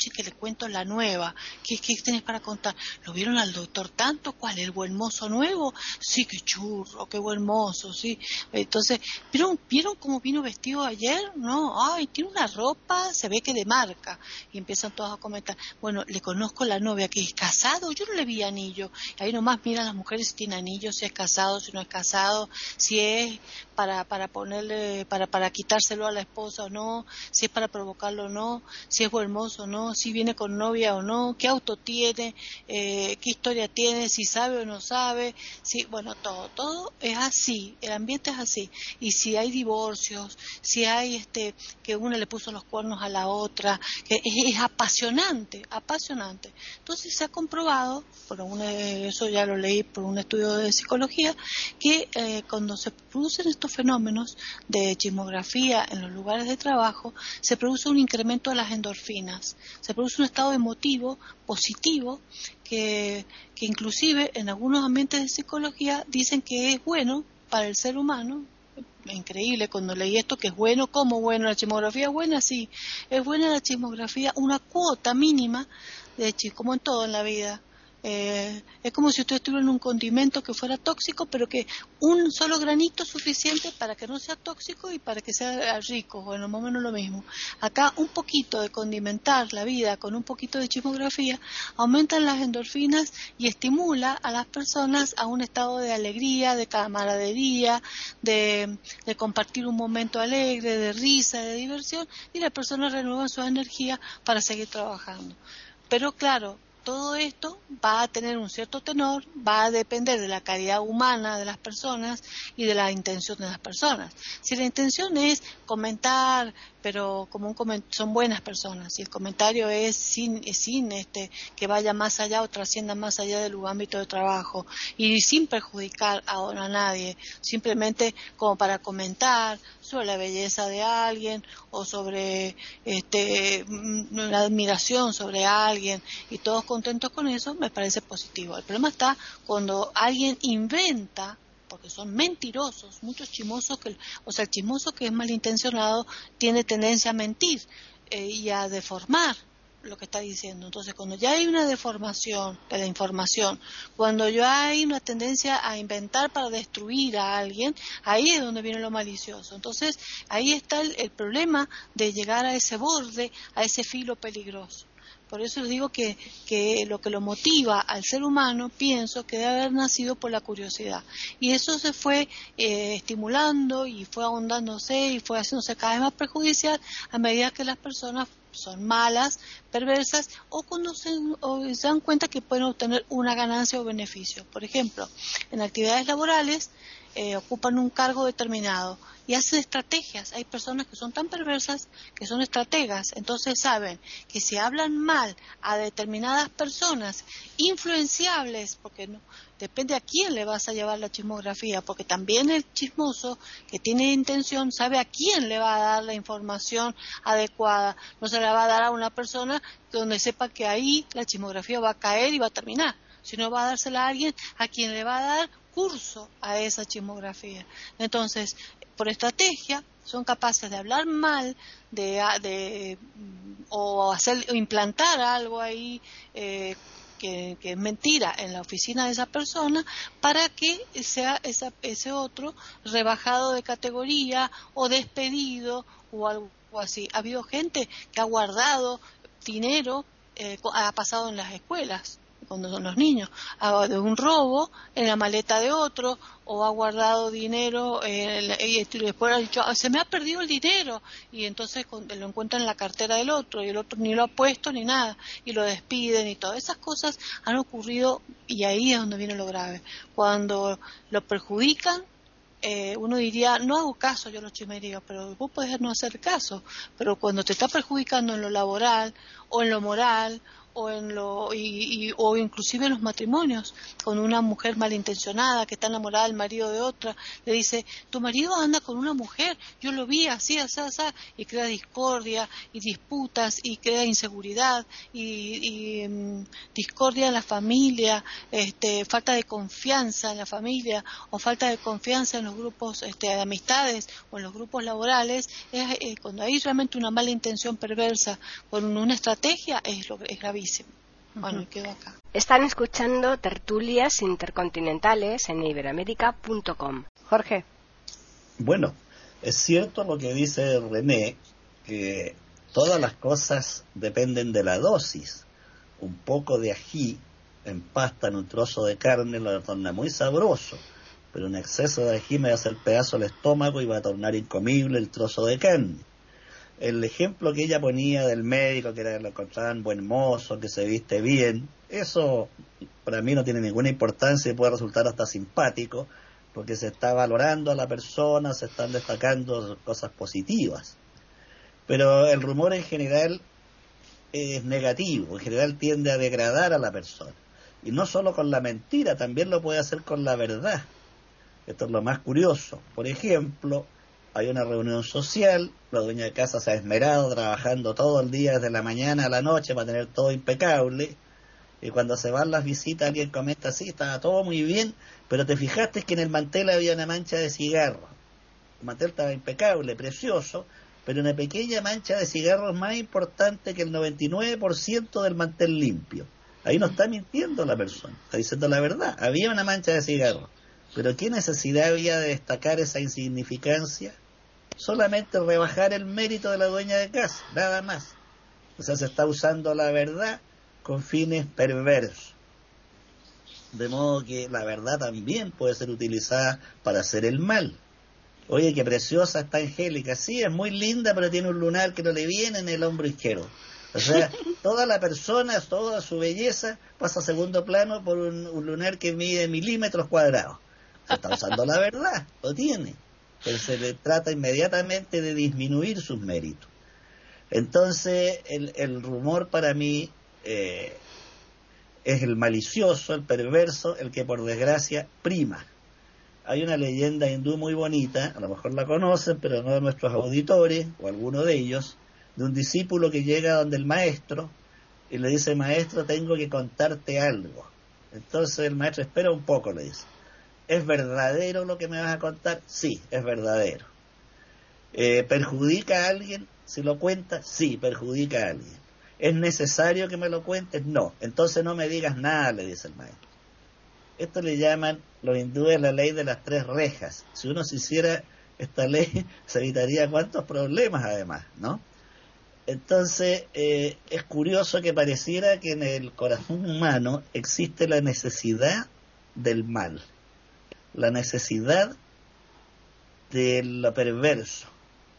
noche que le cuento la nueva. ¿Qué tenés para contar? ¿Lo vieron al doctor tanto? ¿Cuál? ¿El buen mozo nuevo? Sí, qué churro, qué buen mozo, sí. Entonces, ¿vieron cómo vino vestido ayer? No, ay, tiene una ropa, se ve que de marca. Y empiezan todos a comentar, bueno, le conozco la novia, que es casado, yo no le vi anillo. Y ahí nomás miran las mujeres si tiene anillo, si es casado, si no es casado, si es para ponerle, para quitárselo a la esposa o no, si es para provocarlo o no, si es buen mozo o no, si viene con novia o no, qué auto tiene, qué historia tiene, si sabe o no sabe, si, bueno, todo es así, el ambiente es así. Y si hay divorcios, si hay que una le puso los cuernos a la otra, que es apasionante. Entonces se ha comprobado, eso ya lo leí por un estudio de psicología, que cuando se producen estos fenómenos de chismografía en los lugares de trabajo, se produce un incremento de las endorfinas, se produce un estado emotivo positivo que inclusive en algunos ambientes de psicología dicen que es bueno para el ser humano. Increíble cuando leí esto, que es bueno. ¿Cómo bueno? ¿La chismografía es buena? Sí, es buena la chismografía, una cuota mínima de como en todo en la vida. Es como si usted estuviera en un condimento que fuera tóxico, pero que un solo granito es suficiente para que no sea tóxico y para que sea rico. Bueno, más o menos lo mismo. Acá un poquito de condimentar la vida con un poquito de chismografía aumentan las endorfinas y estimula a las personas a un estado de alegría, de camaradería, de compartir un momento alegre, de risa, de diversión, y las personas renuevan su energía para seguir trabajando. Pero claro, todo esto va a tener un cierto tenor, va a depender de la calidad humana de las personas y de la intención de las personas. Si la intención es comentar, pero son buenas personas, si el comentario es sin que vaya más allá o trascienda más allá del ámbito de trabajo y sin perjudicar a nadie, simplemente como para comentar sobre la belleza de alguien o sobre la admiración sobre alguien y todos contentos con eso, me parece positivo. El problema está cuando alguien inventa, porque son mentirosos, muchos chismosos, el chismoso que es malintencionado tiene tendencia a mentir y a deformar lo que está diciendo. Entonces, cuando ya hay una deformación de la información, cuando ya hay una tendencia a inventar para destruir a alguien, ahí es donde viene lo malicioso. Entonces, ahí está el problema de llegar a ese borde, a ese filo peligroso. Por eso les digo que lo que lo motiva al ser humano, pienso que debe haber nacido por la curiosidad. Y eso se fue estimulando y fue ahondándose y fue haciéndose cada vez más perjudicial a medida que las personas son malas, perversas, o cuando se dan cuenta que pueden obtener una ganancia o beneficio. Por ejemplo, en actividades laborales ocupan un cargo determinado y hacen estrategias. Hay personas que son tan perversas que son estrategas, entonces saben que si hablan mal a determinadas personas influenciables, porque no depende a quién le vas a llevar la chismografía, porque también el chismoso que tiene intención sabe a quién le va a dar la información adecuada. No se la va a dar a una persona donde sepa que ahí la chismografía va a caer y va a terminar, sino va a dársela a alguien a quien le va a dar curso a esa chismografía. Entonces, por estrategia, son capaces de hablar mal, o implantar algo ahí que es mentira en la oficina de esa persona para que sea ese otro rebajado de categoría o despedido o algo así. Ha habido gente que ha guardado dinero, ha pasado en las escuelas cuando son los niños, de un robo en la maleta de otro, o ha guardado dinero y después ha dicho, se me ha perdido el dinero, y entonces lo encuentran en la cartera del otro, y el otro ni lo ha puesto ni nada, y lo despiden, y todas esas cosas han ocurrido, y ahí es donde viene lo grave. Cuando lo perjudican, uno diría, no hago caso yo a los chismeríos, pero vos podés no hacer caso, pero cuando te está perjudicando en lo laboral, o en lo moral, o inclusive en los matrimonios, con una mujer malintencionada que está enamorada del marido de otra, le dice, tu marido anda con una mujer, yo lo vi así, así, así, y crea discordia y disputas y crea inseguridad y discordia en la familia, falta de confianza en la familia o falta de confianza en los grupos de amistades o en los grupos laborales. Cuando hay realmente una mala intención perversa con una estrategia, es gravísimo. Bueno, me quedo acá. Están escuchando Tertulias Intercontinentales en iberoamerica.com. Jorge. Bueno, es cierto lo que dice René, que todas las cosas dependen de la dosis. Un poco de ají en pasta, en un trozo de carne, lo torna muy sabroso, pero un exceso de ají me va a hacer pedazo el estómago y va a tornar incomible el trozo de carne. El ejemplo que ella ponía del médico, que lo encontraban buen mozo, que se viste bien, eso para mí no tiene ninguna importancia y puede resultar hasta simpático, porque se está valorando a la persona, se están destacando cosas positivas. Pero el rumor en general es negativo, en general tiende a degradar a la persona. Y no solo con la mentira, también lo puede hacer con la verdad. Esto es lo más curioso. Por ejemplo, hay una reunión social, la dueña de casa se ha esmerado trabajando todo el día desde la mañana a la noche para tener todo impecable, y cuando se van las visitas alguien comenta, sí, estaba todo muy bien, pero te fijaste que en el mantel había una mancha de cigarro. El mantel estaba impecable, precioso, pero una pequeña mancha de cigarro es más importante que el 99% del mantel limpio. Ahí no está mintiendo la persona, está diciendo la verdad, había una mancha de cigarro, pero ¿qué necesidad había de destacar esa insignificancia? Solamente rebajar el mérito de la dueña de casa, nada más. O sea, se está usando la verdad con fines perversos. De modo que la verdad también puede ser utilizada para hacer el mal. Oye, qué preciosa está Angélica. Sí, es muy linda, pero tiene un lunar que no le viene en el hombro izquierdo. O sea, toda la persona, toda su belleza pasa a segundo plano por un lunar que mide milímetros cuadrados. Se está usando la verdad, lo tiene. Pero se le trata inmediatamente de disminuir sus méritos. Entonces, el rumor para mí es el malicioso, el perverso, el que por desgracia prima. Hay una leyenda hindú muy bonita, a lo mejor la conocen, pero no de nuestros auditores, o alguno de ellos, de un discípulo que llega donde el maestro y le dice, maestro, tengo que contarte algo. Entonces el maestro, espera un poco, le dice. ¿Es verdadero lo que me vas a contar? Sí, es verdadero. ¿Perjudica a alguien si lo cuenta? Sí, perjudica a alguien. ¿Es necesario que me lo cuentes? No. Entonces no me digas nada, le dice el maestro. Esto le llaman los hindúes la ley de las 3 rejas. Si uno se hiciera esta ley, se evitaría cuántos problemas además, ¿no? Entonces, es curioso que pareciera que en el corazón humano existe la necesidad del mal, la necesidad de lo perverso.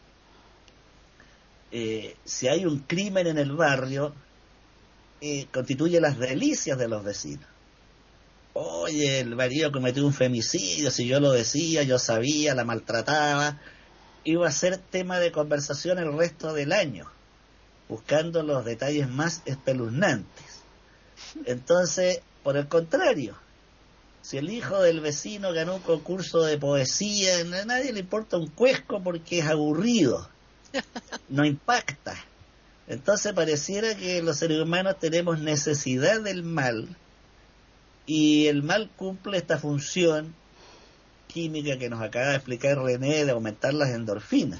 Si hay un crimen en el barrio, constituye las delicias de los vecinos. Oye, el marido cometió un femicidio, si yo lo decía, yo sabía, la maltrataba. Iba a ser tema de conversación el resto del año, buscando los detalles más espeluznantes. Entonces, por el contrario, si el hijo del vecino ganó un concurso de poesía, a nadie le importa un cuesco porque es aburrido, no impacta. Entonces pareciera que los seres humanos tenemos necesidad del mal, y el mal cumple esta función química que nos acaba de explicar René, de aumentar las endorfinas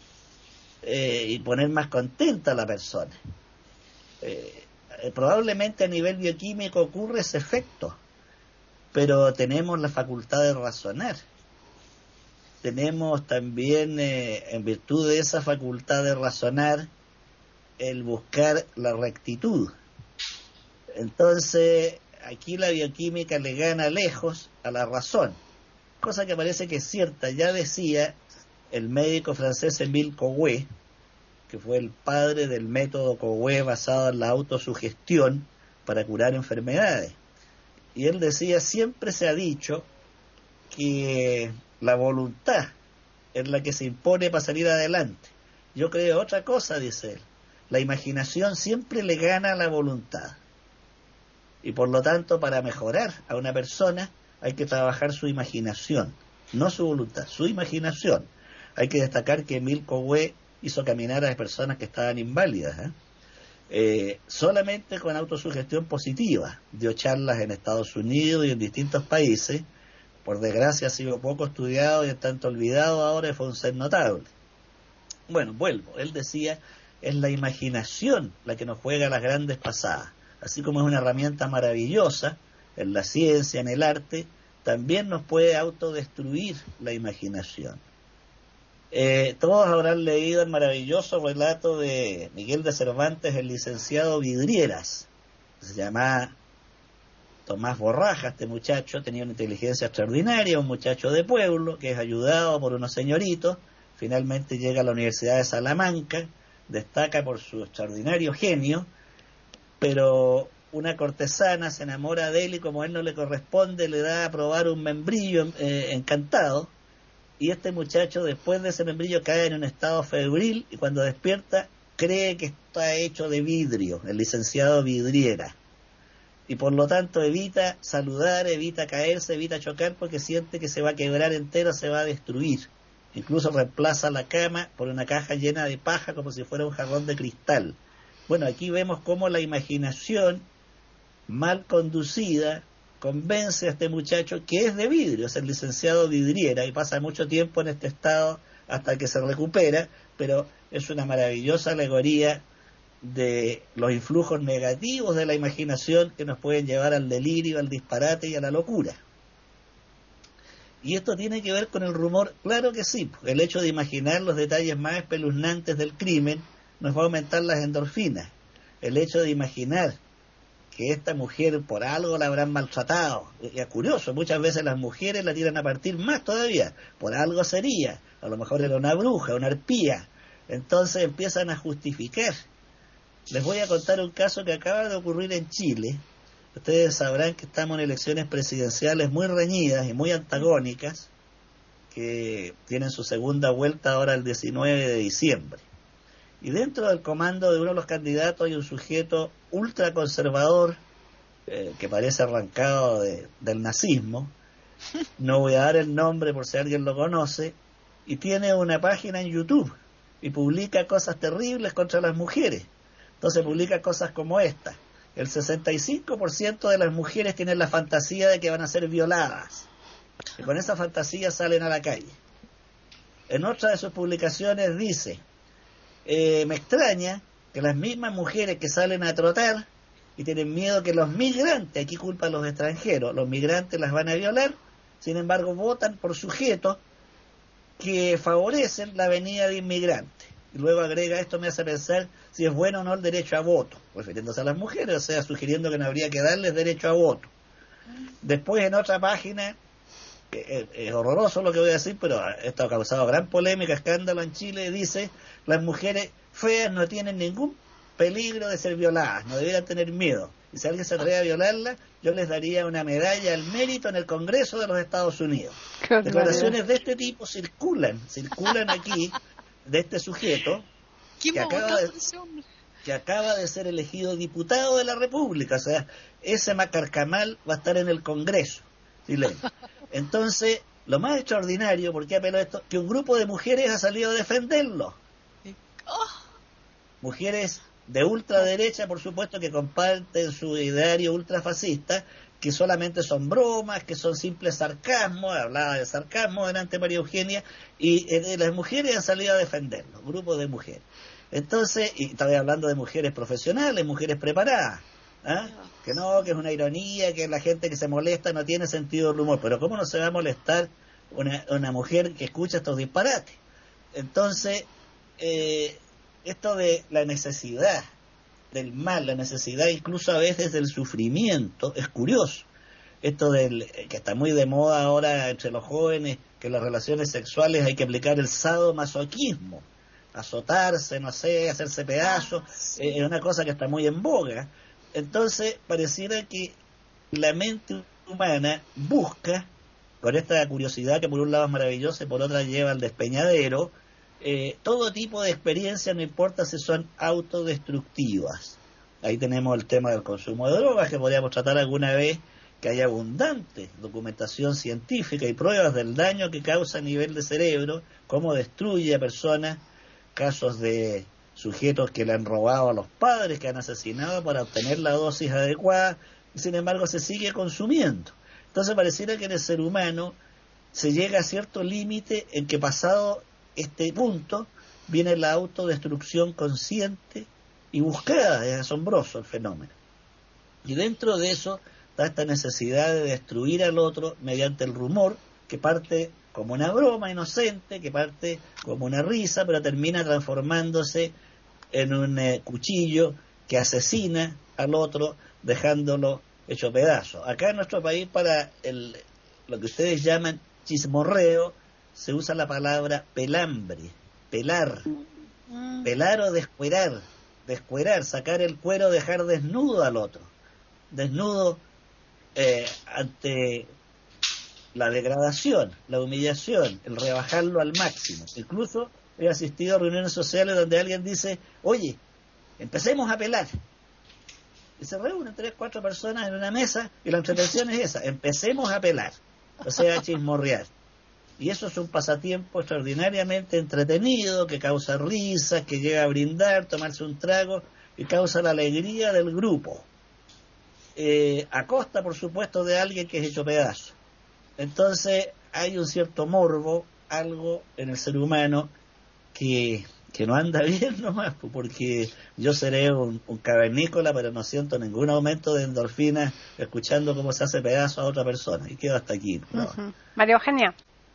y poner más contenta a la persona. Probablemente a nivel bioquímico ocurre ese efecto, pero tenemos la facultad de razonar. Tenemos también, en virtud de esa facultad de razonar, el buscar la rectitud. Entonces, aquí la bioquímica le gana lejos a la razón, cosa que parece que es cierta. Ya decía el médico francés Émile Coué, que fue el padre del método Coué basado en la autosugestión para curar enfermedades. Y él decía, siempre se ha dicho que la voluntad es la que se impone para salir adelante. Yo creo otra cosa, dice él. la imaginación siempre le gana a la voluntad. Y por lo tanto, para mejorar a una persona hay que trabajar su imaginación, no su voluntad, su imaginación. Hay que destacar que Emil Coué hizo caminar a las personas que estaban inválidas, solamente con autosugestión positiva. Dio charlas en Estados Unidos y en distintos países. Por desgracia ha sido poco estudiado y es tanto olvidado ahora, y fue un ser notable. Bueno, vuelvo, él decía, es la imaginación la que nos juega las grandes pasadas. Así como es una herramienta maravillosa en la ciencia, en el arte, también nos puede autodestruir la imaginación. Todos habrán leído el maravilloso relato de Miguel de Cervantes, el licenciado Vidrieras. Se llamaba Tomás Borraja, este muchacho, tenía una inteligencia extraordinaria, un muchacho de pueblo, que es ayudado por unos señoritos, finalmente llega a la Universidad de Salamanca, destaca por su extraordinario genio, pero una cortesana se enamora de él y como a él no le corresponde, le da a probar un membrillo encantado, y este muchacho después de ese membrillo cae en un estado febril y cuando despierta cree que está hecho de vidrio, el licenciado Vidriera, y por lo tanto evita saludar, evita caerse, evita chocar porque siente que se va a quebrar entero, se va a destruir. Incluso reemplaza la cama por una caja llena de paja como si fuera un jarrón de cristal. Bueno, aquí vemos cómo la imaginación mal conducida convence a este muchacho que es de vidrio, es el licenciado Vidriera, y pasa mucho tiempo en este estado hasta que se recupera, pero es una maravillosa alegoría de los influjos negativos de la imaginación que nos pueden llevar al delirio, al disparate y a la locura. Y esto tiene que ver con el rumor, claro que sí, el hecho de imaginar los detalles más espeluznantes del crimen nos va a aumentar las endorfinas, el hecho de imaginar que esta mujer por algo la habrán maltratado. Y es curioso, muchas veces las mujeres la tiran a partir más todavía, por algo sería, a lo mejor era una bruja, una arpía, entonces empiezan a justificar. Les voy a contar un caso que acaba de ocurrir en Chile. Ustedes sabrán que estamos en elecciones presidenciales muy reñidas y muy antagónicas, que tienen su segunda vuelta ahora el 19 de diciembre. Y dentro del comando de uno de los candidatos hay un sujeto ultraconservador, que parece arrancado del nazismo, no voy a dar el nombre por si alguien lo conoce, y tiene una página en YouTube, y publica cosas terribles contra las mujeres. Entonces publica cosas como esta: el 65% de las mujeres tienen la fantasía de que van a ser violadas, y con esa fantasía salen a la calle. En otra de sus publicaciones dice: me extraña que las mismas mujeres que salen a trotar y tienen miedo que los migrantes, aquí culpan a los extranjeros, los migrantes las van a violar, sin embargo votan por sujetos que favorecen la venida de inmigrantes. Y luego agrega: esto me hace pensar si es bueno o no el derecho a voto, refiriéndose a las mujeres, o sea, sugiriendo que no habría que darles derecho a voto. Después, en otra página, es horroroso lo que voy a decir, pero esto ha causado gran polémica, escándalo en Chile, dice: las mujeres feas no tienen ningún peligro de ser violadas, no debieran tener miedo, y si alguien se atreve a violarla, yo les daría una medalla al mérito en el Congreso de los Estados Unidos. Declaraciones de este tipo circulan aquí, de este sujeto que acaba de ser elegido diputado de la República, o sea, ese macarcamal va a estar en el Congreso chileno. Entonces, lo más extraordinario, ¿por qué apelo a esto? Que un grupo de mujeres ha salido a defenderlo. Mujeres de ultraderecha, por supuesto, que comparten su ideario ultrafascista, que solamente son bromas, que son simples sarcasmos, hablaba de sarcasmo delante María Eugenia, y las mujeres han salido a defenderlo, grupos de mujeres. Entonces, y estaba hablando de mujeres profesionales, mujeres preparadas, que no, que es una ironía, que la gente que se molesta no tiene sentido del humor, pero ¿cómo no se va a molestar una mujer que escucha estos disparates? Entonces, esto de la necesidad del mal, la necesidad incluso a veces del sufrimiento, es curioso. Esto que está muy de moda ahora entre los jóvenes, que en las relaciones sexuales hay que aplicar el sadomasoquismo, azotarse, no sé, hacerse pedazos, es una cosa que está muy en boga. Entonces pareciera que la mente humana busca, con esta curiosidad que por un lado es maravillosa y por otra lleva al despeñadero, todo tipo de experiencias, no importa si son autodestructivas. Ahí tenemos el tema del consumo de drogas, que podríamos tratar alguna vez, que hay abundante documentación científica y pruebas del daño que causa a nivel de cerebro, cómo destruye a personas, casos de sujetos que le han robado a los padres, que han asesinado para obtener la dosis adecuada, y sin embargo se sigue consumiendo. Entonces pareciera que en el ser humano se llega a cierto límite en que pasado este punto viene la autodestrucción consciente y buscada. Es asombroso el fenómeno. Y dentro de eso está esta necesidad de destruir al otro mediante el rumor, que parte como una broma inocente, que parte como una risa, pero termina transformándose en un cuchillo que asesina al otro, dejándolo hecho pedazos. Acá en nuestro país, para lo que ustedes llaman chismorreo, se usa la palabra pelambre, pelar o descuerar, sacar el cuero, dejar desnudo al otro, desnudo ante la degradación, la humillación, el rebajarlo al máximo. Incluso he asistido a reuniones sociales donde alguien dice, oye, empecemos a pelar. Y se reúnen 3, 4 personas en una mesa y la entretención es esa, empecemos a pelar, o sea, a chismorrear. Y eso es un pasatiempo extraordinariamente entretenido, que causa risas, que llega a brindar, tomarse un trago, y causa la alegría del grupo. A costa, por supuesto, de alguien que es hecho pedazo. Entonces, hay un cierto morbo, algo en el ser humano que no anda bien nomás, porque yo seré un cavernícola, pero no siento ningún aumento de endorfinas escuchando cómo se hace pedazo a otra persona. Y quedo hasta aquí. ¿No? María Eugenia.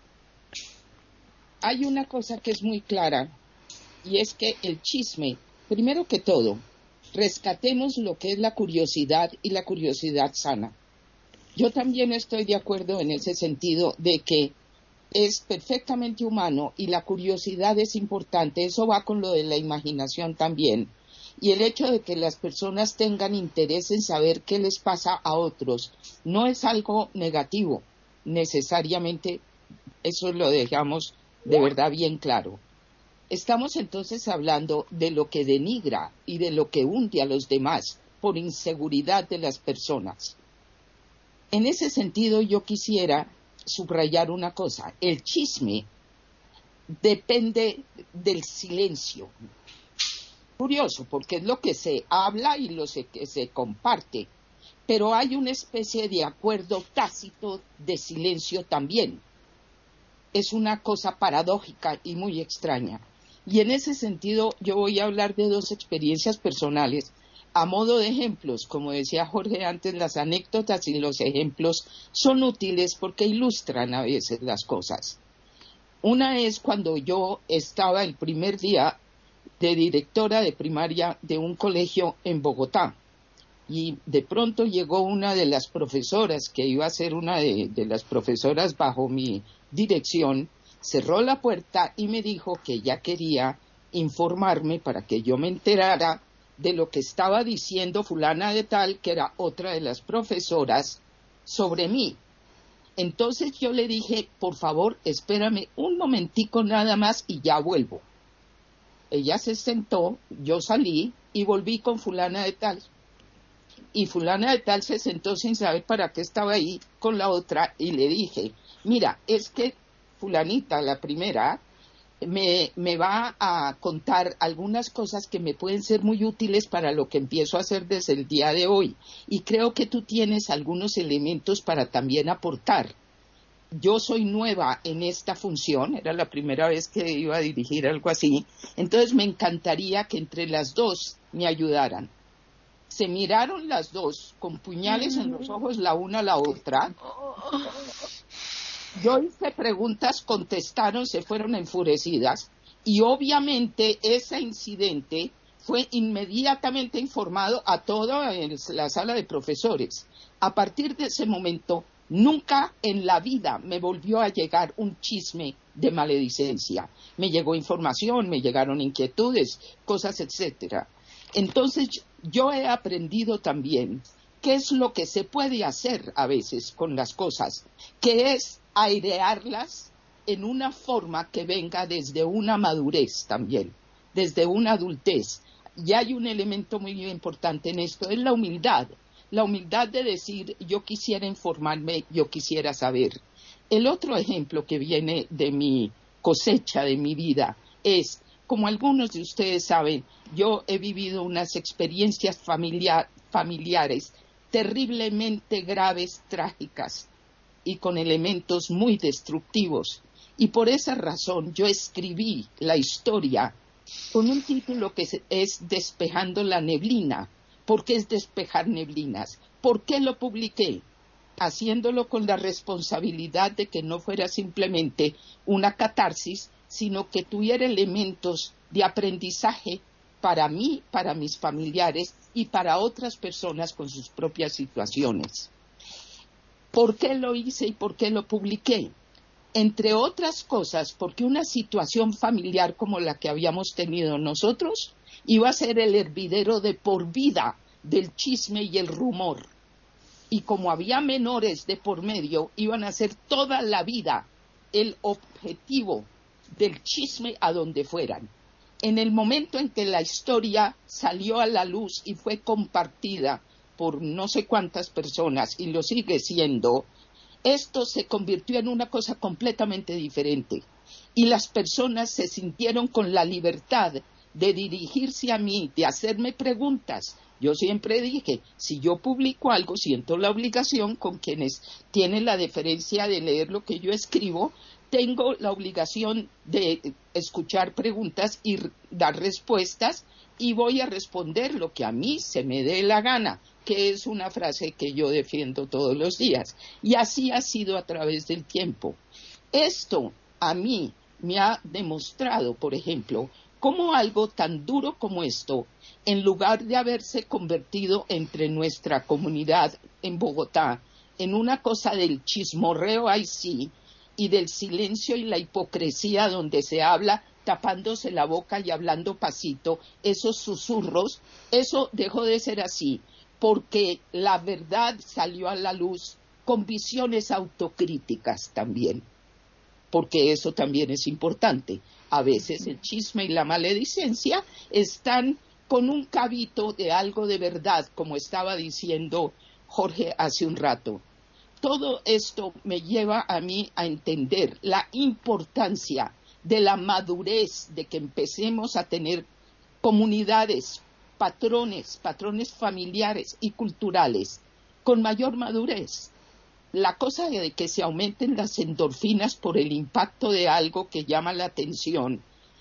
Hay una cosa que es muy clara, y es que el chisme, primero que todo, rescatemos lo que es la curiosidad y la curiosidad sana. Yo también estoy de acuerdo en ese sentido de que es perfectamente humano y la curiosidad es importante. Eso va con lo de la imaginación también. Y el hecho de que las personas tengan interés en saber qué les pasa a otros no es algo negativo, necesariamente. Eso lo dejamos de verdad bien claro. Estamos entonces hablando de lo que denigra y de lo que hunde a los demás por inseguridad de las personas. En ese sentido, yo quisiera subrayar una cosa. El chisme depende del silencio. Curioso, porque es lo que se habla y lo que se comparte, pero hay una especie de acuerdo tácito de silencio también. Es una cosa paradójica y muy extraña. Y en ese sentido yo voy a hablar de 2 experiencias personales a modo de ejemplos. Como decía Jorge antes, las anécdotas y los ejemplos son útiles porque ilustran a veces las cosas. Una es cuando yo estaba el primer día de directora de primaria de un colegio en Bogotá. Y de pronto llegó una de las profesoras, que iba a ser una de las profesoras bajo mi dirección, cerró la puerta y me dijo que ella quería informarme para que yo me enterara de lo que estaba diciendo fulana de tal, que era otra de las profesoras, sobre mí. Entonces yo le dije, por favor, espérame un momentico nada más y ya vuelvo. Ella se sentó, yo salí y volví con fulana de tal. Y fulana de tal se sentó sin saber para qué estaba ahí con la otra y le dije, mira, es que fulanita, la primera, me va a contar algunas cosas que me pueden ser muy útiles para lo que empiezo a hacer desde el día de hoy. Y creo que tú tienes algunos elementos para también aportar. Yo soy nueva en esta función, era la primera vez que iba a dirigir algo así, entonces me encantaría que entre las dos me ayudaran. Se miraron las dos con puñales en los ojos la una a la otra. Yo hice preguntas, contestaron, se fueron enfurecidas y obviamente ese incidente fue inmediatamente informado a toda la sala de profesores. A partir de ese momento, nunca en la vida me volvió a llegar un chisme de maledicencia. Me llegó información, me llegaron inquietudes, cosas, etcétera. Entonces, yo he aprendido también qué es lo que se puede hacer a veces con las cosas, que es airearlas, en una forma que venga desde una madurez también, desde una adultez. Y hay un elemento muy importante en esto, es la humildad de decir, yo quisiera informarme, yo quisiera saber. El otro ejemplo que viene de mi cosecha, de mi vida, es, como algunos de ustedes saben, yo he vivido unas experiencias familiares terriblemente graves, trágicas, y con elementos muy destructivos. Y por esa razón yo escribí la historia con un título que es Despejando la neblina. ¿Por qué es despejar neblinas? ¿Por qué lo publiqué? Haciéndolo con la responsabilidad de que no fuera simplemente una catarsis, sino que tuviera elementos de aprendizaje para mí, para mis familiares y para otras personas con sus propias situaciones. ¿Por qué lo hice y por qué lo publiqué? Entre otras cosas, porque una situación familiar como la que habíamos tenido nosotros iba a ser el hervidero de por vida del chisme y el rumor. Y como había menores de por medio, iban a ser toda la vida el objetivo del chisme a donde fueran. En el momento en que la historia salió a la luz y fue compartida por no sé cuántas personas, y lo sigue siendo, esto se convirtió en una cosa completamente diferente. Y las personas se sintieron con la libertad de dirigirse a mí, de hacerme preguntas. Yo siempre dije, si yo publico algo, siento la obligación con quienes tienen la deferencia de leer lo que yo escribo, tengo la obligación de escuchar preguntas y dar respuestas, y voy a responder lo que a mí se me dé la gana, que es una frase que yo defiendo todos los días. Y así ha sido a través del tiempo. Esto a mí me ha demostrado, por ejemplo, cómo algo tan duro como esto, en lugar de haberse convertido entre nuestra comunidad en Bogotá en una cosa del chismorreo ahí sí, y del silencio y la hipocresía donde se habla tapándose la boca y hablando pasito, esos susurros, eso dejó de ser así, porque la verdad salió a la luz con visiones autocríticas también, porque eso también es importante. A veces el chisme y la maledicencia están con un cabito de algo de verdad, como estaba diciendo Jorge hace un rato. Todo esto me lleva a mí a entender la importancia de la madurez, de que empecemos a tener comunidades, patrones familiares y culturales con mayor madurez. La cosa de que se aumenten las endorfinas por el impacto de algo que llama la atención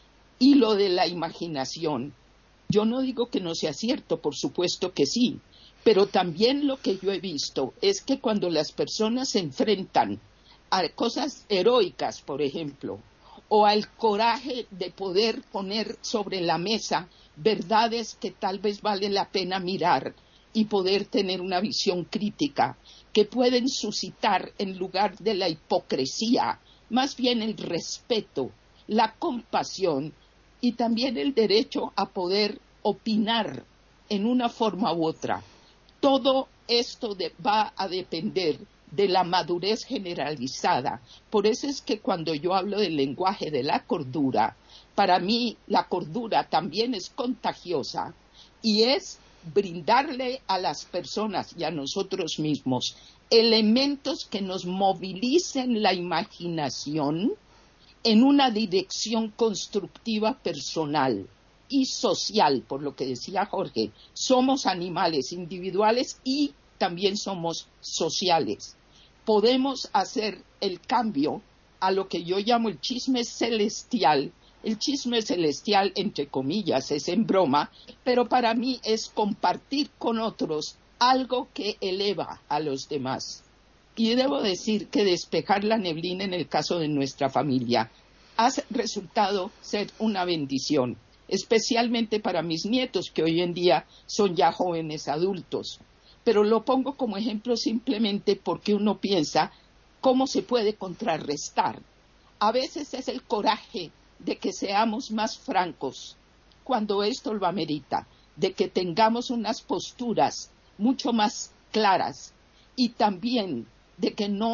y lo de la imaginación, yo no digo que no sea cierto, por supuesto que sí, pero también lo que yo he visto es que cuando las personas se enfrentan a cosas heroicas, por ejemplo, o al coraje de poder poner sobre la mesa verdades que tal vez vale la pena mirar y poder tener una visión crítica, que pueden suscitar en lugar de la hipocresía, más bien el respeto, la compasión y también el derecho a poder opinar en una forma u otra. Todo esto va a depender de la madurez generalizada. Por eso es que cuando yo hablo del lenguaje de la cordura, para mí la cordura también es contagiosa y es brindarle a las personas y a nosotros mismos elementos que nos movilicen la imaginación en una dirección constructiva personal y social, por lo que decía Jorge. Somos animales individuales y también somos sociales. Podemos hacer el cambio a lo que yo llamo el chisme celestial. El chisme celestial, entre comillas, es en broma, pero para mí es compartir con otros algo que eleva a los demás. Y debo decir que despejar la neblina en el caso de nuestra familia ha resultado ser una bendición, especialmente para mis nietos, que hoy en día son ya jóvenes adultos. Pero lo pongo como ejemplo simplemente porque uno piensa cómo se puede contrarrestar. A veces es el coraje de que seamos más francos cuando esto lo amerita, de que tengamos unas posturas mucho más claras y también de que no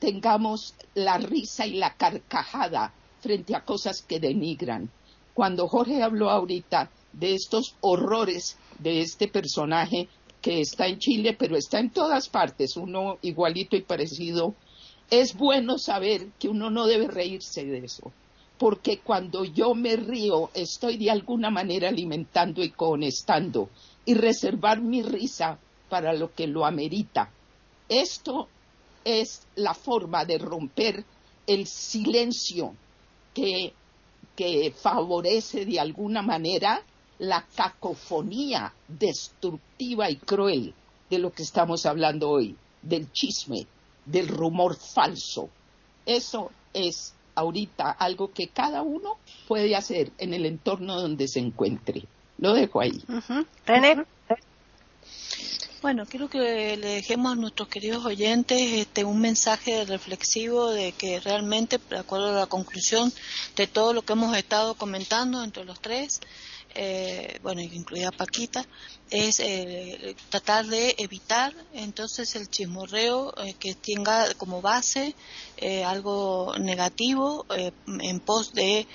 tengamos la risa y la carcajada frente a cosas que denigran. Cuando Jorge habló ahorita de estos horrores de este personaje que está en Chile, pero está en todas partes, uno igualito y parecido, es bueno saber que uno no debe reírse de eso, porque cuando yo me río estoy de alguna manera alimentando y conestando, y reservar mi risa para lo que lo amerita. Esto es la forma de romper el silencio que favorece de alguna manera la cacofonía destructiva y cruel de lo que estamos hablando hoy, del chisme, del rumor falso. Eso es ahorita algo que cada uno puede hacer en el entorno donde se encuentre. Lo dejo ahí. René. Bueno, quiero que le dejemos a nuestros queridos oyentes un mensaje reflexivo de que realmente, de acuerdo a la conclusión de todo lo que hemos estado comentando entre los tres, incluida Paquita, es tratar de evitar entonces el chismorreo que tenga como base algo negativo en pos de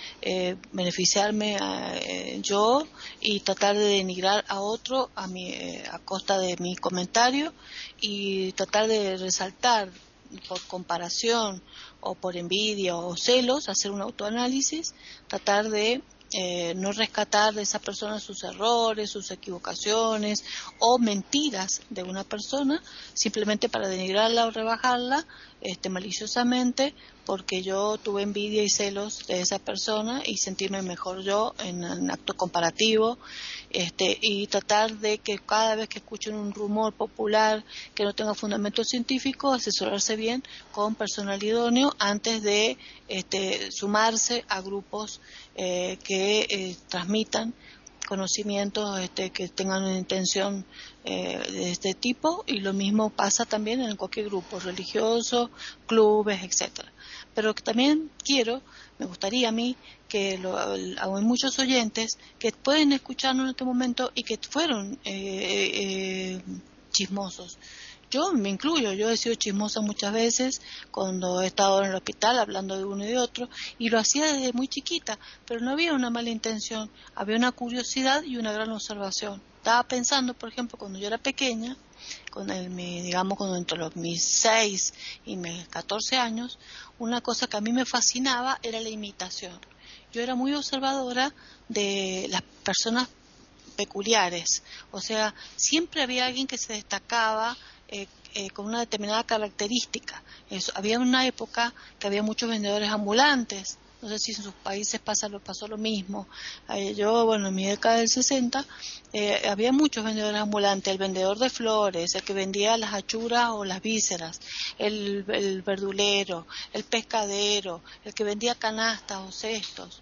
beneficiarme yo y tratar de denigrar a otro a costa de mi comentario, y tratar de resaltar por comparación o por envidia o celos, hacer un autoanálisis, tratar de no rescatar de esa persona sus errores, sus equivocaciones o mentiras de una persona, simplemente para denigrarla o rebajarla maliciosamente, porque yo tuve envidia y celos de esa persona y sentirme mejor yo en acto comparativo, y tratar de que cada vez que escuchen un rumor popular que no tenga fundamento científico, asesorarse bien con personal idóneo antes de sumarse a grupos que transmitan conocimientos que tengan una intención de este tipo, y lo mismo pasa también en cualquier grupo religioso, clubes, etcétera. Pero que también me gustaría a mí que hay muchos oyentes que pueden escucharnos en este momento y que fueron chismosos. Yo me incluyo, yo he sido chismosa muchas veces cuando he estado en el hospital hablando de uno y de otro, y lo hacía desde muy chiquita, pero no había una mala intención, había una curiosidad y una gran observación. Estaba pensando, por ejemplo, cuando yo era pequeña, cuando entre mis 6 y mis 14 años, una cosa que a mí me fascinaba era la imitación. Yo era muy observadora de las personas peculiares, o sea, siempre había alguien que se destacaba con una determinada característica. Había una época que había muchos vendedores ambulantes, no sé si en sus países pasó lo mismo. En mi década del 60 había muchos vendedores ambulantes, el vendedor de flores, el que vendía las achuras o las vísceras, el verdulero, el pescadero, el que vendía canastas o cestos,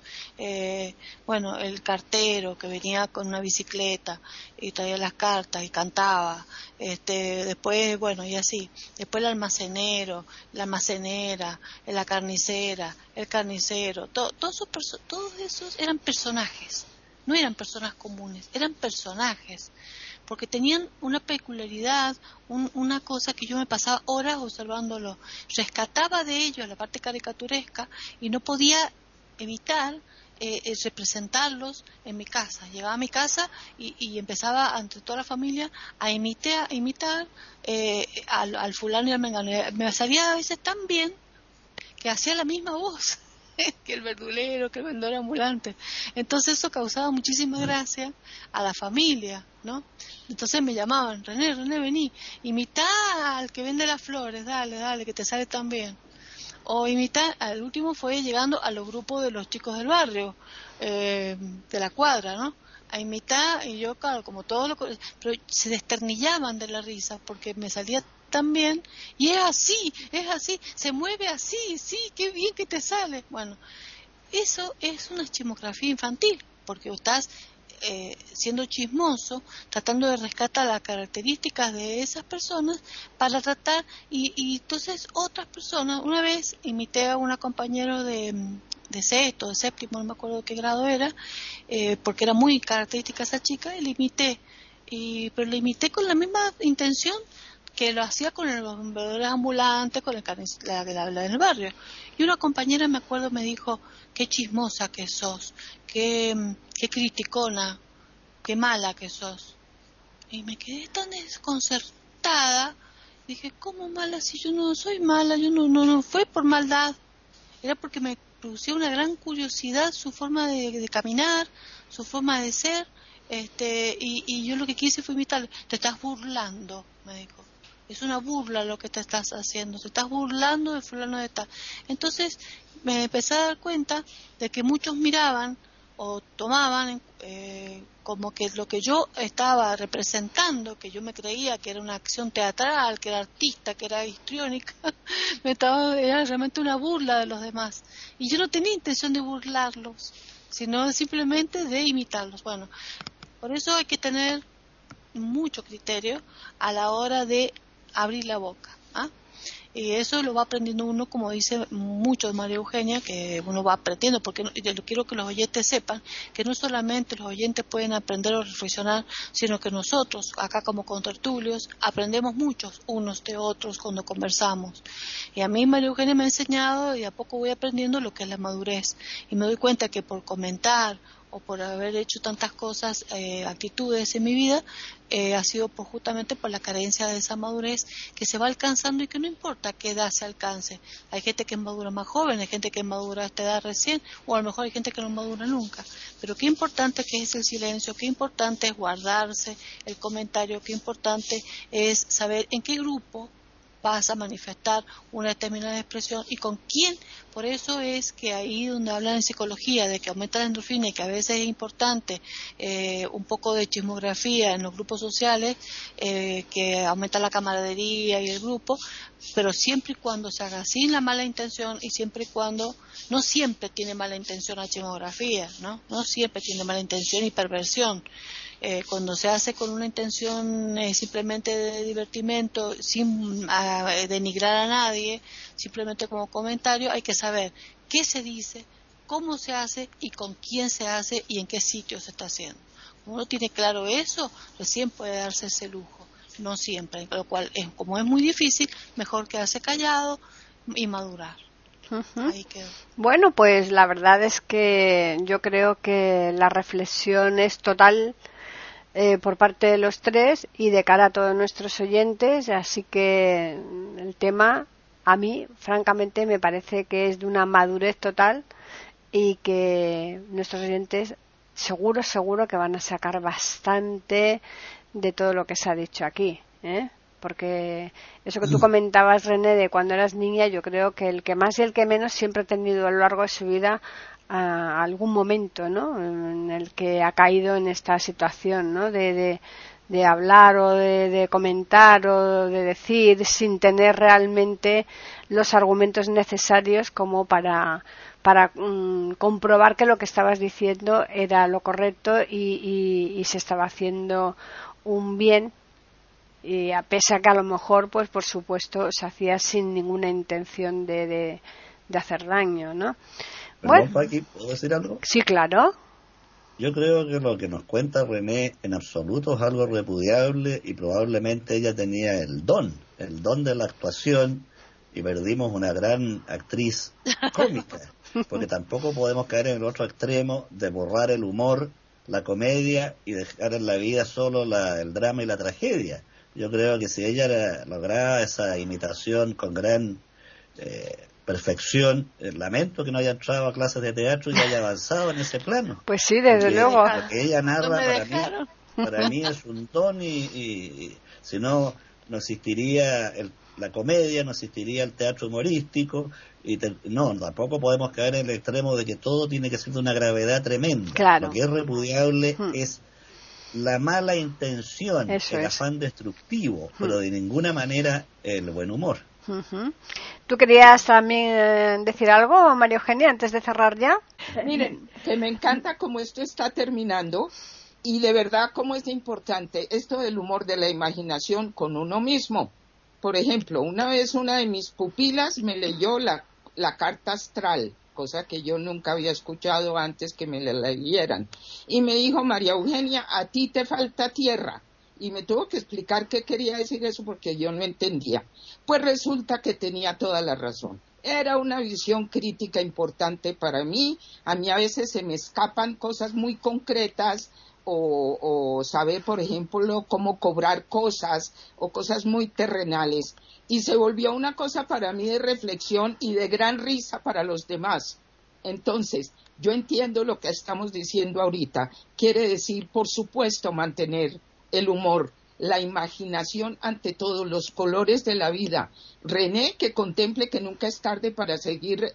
el cartero que venía con una bicicleta y traía las cartas y cantaba, después, y así, después el almacenero, la almacenera, la carnicera, el carnicero, todos esos eran personajes, no eran personas comunes, eran personajes, porque tenían una peculiaridad, una cosa que yo me pasaba horas observándolo, rescataba de ellos la parte caricaturesca y no podía evitar representarlos en mi casa. Llegaba a mi casa y empezaba ante toda la familia a imitar al fulano y al mengano. Me salía a veces tan bien que hacía la misma voz que el verdulero, que el vendedor ambulante. Entonces eso causaba muchísima gracia a la familia, ¿no? Entonces me llamaban: René, vení, imitá al que vende las flores, dale, que te sale tan bien. O imitar, al último fue llegando a los grupos de los chicos del barrio, de la cuadra, ¿no? A imitar, y yo, claro, como todo pero se desternillaban de la risa porque me salía tan bien, y es así, se mueve así, sí, qué bien que te sale. Bueno, eso es una chismografía infantil, porque estás siendo chismoso, tratando de rescatar las características de esas personas para tratar, y entonces otras personas, una vez imité a una compañera de sexto, de séptimo, no me acuerdo qué grado era, porque era muy característica esa chica, y la imité, pero la imité con la misma intención que lo hacía con los vendedores ambulantes, con la del barrio. Y una compañera, me acuerdo, me dijo, qué chismosa que sos, qué criticona, qué mala que sos. Y me quedé tan desconcertada. Dije, ¿cómo mala? Si yo no soy mala, yo no fue por maldad. Era porque me producía una gran curiosidad su forma de caminar, su forma de ser, y yo lo que quise fue imitarlo. Te estás burlando, me dijo. Es una burla lo que te estás haciendo, te estás burlando de fulano de tal. Entonces me empecé a dar cuenta de que muchos miraban o tomaban como que lo que yo estaba representando, que yo me creía que era una acción teatral, que era artista, que era histriónica, era realmente una burla de los demás. Y yo no tenía intención de burlarlos, sino simplemente de imitarlos. Bueno, por eso hay que tener mucho criterio a la hora de abrir la boca, ¿ah? Y eso lo va aprendiendo uno, como dice mucho María Eugenia, que uno va aprendiendo, porque yo quiero que los oyentes sepan que no solamente los oyentes pueden aprender o reflexionar, sino que nosotros, acá como contertulios, aprendemos muchos unos de otros cuando conversamos. Y a mí María Eugenia me ha enseñado, y a poco voy aprendiendo lo que es la madurez. Y me doy cuenta que por comentar o por haber hecho tantas cosas, actitudes en mi vida, ha sido justamente por la carencia de esa madurez que se va alcanzando y que no importa qué edad se alcance. Hay gente que madura más joven, hay gente que madura a esta edad recién, o a lo mejor hay gente que no madura nunca. Pero qué importante que es el silencio, qué importante es guardarse el comentario, qué importante es saber en qué grupo vas a manifestar una determinada expresión y con quién. Por eso es que ahí donde hablan en psicología de que aumenta la endorfina y que a veces es importante un poco de chismografía en los grupos sociales, que aumenta la camaradería y el grupo, pero siempre y cuando se haga sin la mala intención y siempre y cuando, no siempre tiene mala intención la chismografía, no siempre tiene mala intención y perversión. Cuando se hace con una intención simplemente de divertimento, sin denigrar a nadie, simplemente como comentario, hay que saber qué se dice, cómo se hace y con quién se hace y en qué sitio se está haciendo. Cuando uno tiene claro eso, recién puede darse ese lujo, no siempre, lo cual como es muy difícil, mejor quedarse callado y madurar. Uh-huh. Ahí quedó. Bueno, pues la verdad es que yo creo que la reflexión es total por parte de los tres y de cara a todos nuestros oyentes, así que el tema a mí francamente me parece que es de una madurez total y que nuestros oyentes seguro que van a sacar bastante de todo lo que se ha dicho aquí, porque eso que tú comentabas, René, de cuando eras niña, yo creo que el que más y el que menos siempre ha tenido a lo largo de su vida a algún momento, ¿no?, en el que ha caído en esta situación, ¿no?, de hablar o de comentar o de decir sin tener realmente los argumentos necesarios como para comprobar que lo que estabas diciendo era lo correcto y se estaba haciendo un bien, y a pesar que a lo mejor, pues por supuesto, se hacía sin ninguna intención de hacer daño, ¿no? Perdón, Paqui, ¿puedo decir algo? Sí, claro. Yo creo que lo que nos cuenta René en absoluto es algo repudiable y probablemente ella tenía el don de la actuación y perdimos una gran actriz cómica, porque tampoco podemos caer en el otro extremo de borrar el humor, la comedia y dejar en la vida solo el drama y la tragedia. Yo creo que si ella lograba esa imitación con gran perfección, lamento que no haya entrado a clases de teatro y haya avanzado en ese plano. Pues sí, desde luego. Lo que ella narra para mí es un don y si no existiría la comedia, no existiría el teatro humorístico y tampoco podemos caer en el extremo de que todo tiene que ser de una gravedad tremenda. Claro. Lo que es repudiable es la mala intención, Eso el es. afán destructivo, pero de ninguna manera el buen humor. Uh-huh. ¿Tú querías también decir algo, María Eugenia, antes de cerrar ya? Miren, que me encanta cómo esto está terminando y de verdad cómo es importante esto del humor de la imaginación con uno mismo. Por ejemplo, una vez una de mis pupilas me leyó la carta astral, cosa que yo nunca había escuchado antes que me la leyeran. Y me dijo, María Eugenia, a ti te falta tierra. y me tuvo que explicar qué quería decir eso porque yo no entendía. Pues resulta que tenía toda la razón. Era una visión crítica importante para mí. A mí a veces se me escapan cosas muy concretas o saber, por ejemplo, cómo cobrar cosas o cosas muy terrenales. Y se volvió una cosa para mí de reflexión y de gran risa para los demás. Entonces, yo entiendo lo que estamos diciendo ahorita. Quiere decir, por supuesto, mantener el humor, la imaginación ante todos los colores de la vida. René, que contemple que nunca es tarde para seguir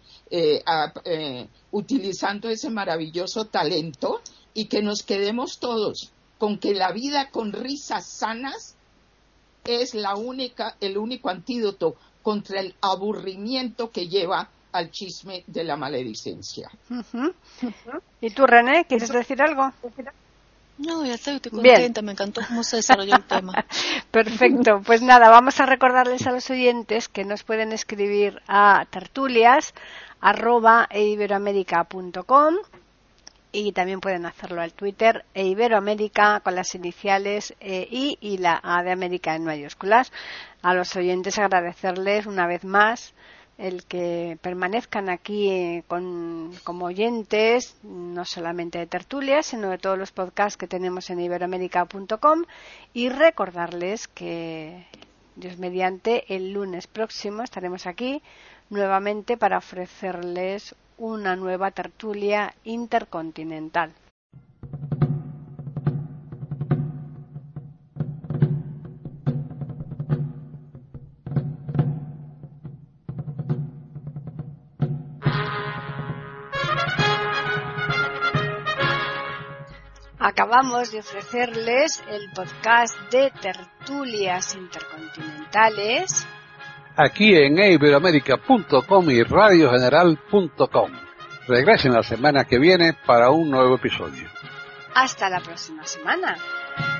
utilizando ese maravilloso talento y que nos quedemos todos con que la vida con risas sanas es el único antídoto contra el aburrimiento que lleva al chisme de la maledicencia. Uh-huh. ¿Y tú, René, quieres decir algo? No, ya estoy contenta, me encantó cómo se desarrolló el tema. Perfecto, pues nada, vamos a recordarles a los oyentes que nos pueden escribir a tertulias@iberoamerica.com y también pueden hacerlo al Twitter Iberoamérica con las iniciales I y la A de América en mayúsculas. A los oyentes agradecerles una vez más el que permanezcan aquí como oyentes, no solamente de tertulias, sino de todos los podcasts que tenemos en iberoamerica.com, y recordarles que, Dios mediante, el lunes próximo estaremos aquí nuevamente para ofrecerles una nueva tertulia intercontinental. Acabamos de ofrecerles el podcast de tertulias intercontinentales aquí en iberoamerica.com y radiogeneral.com. Regresen la semana que viene para un nuevo episodio. Hasta la próxima semana.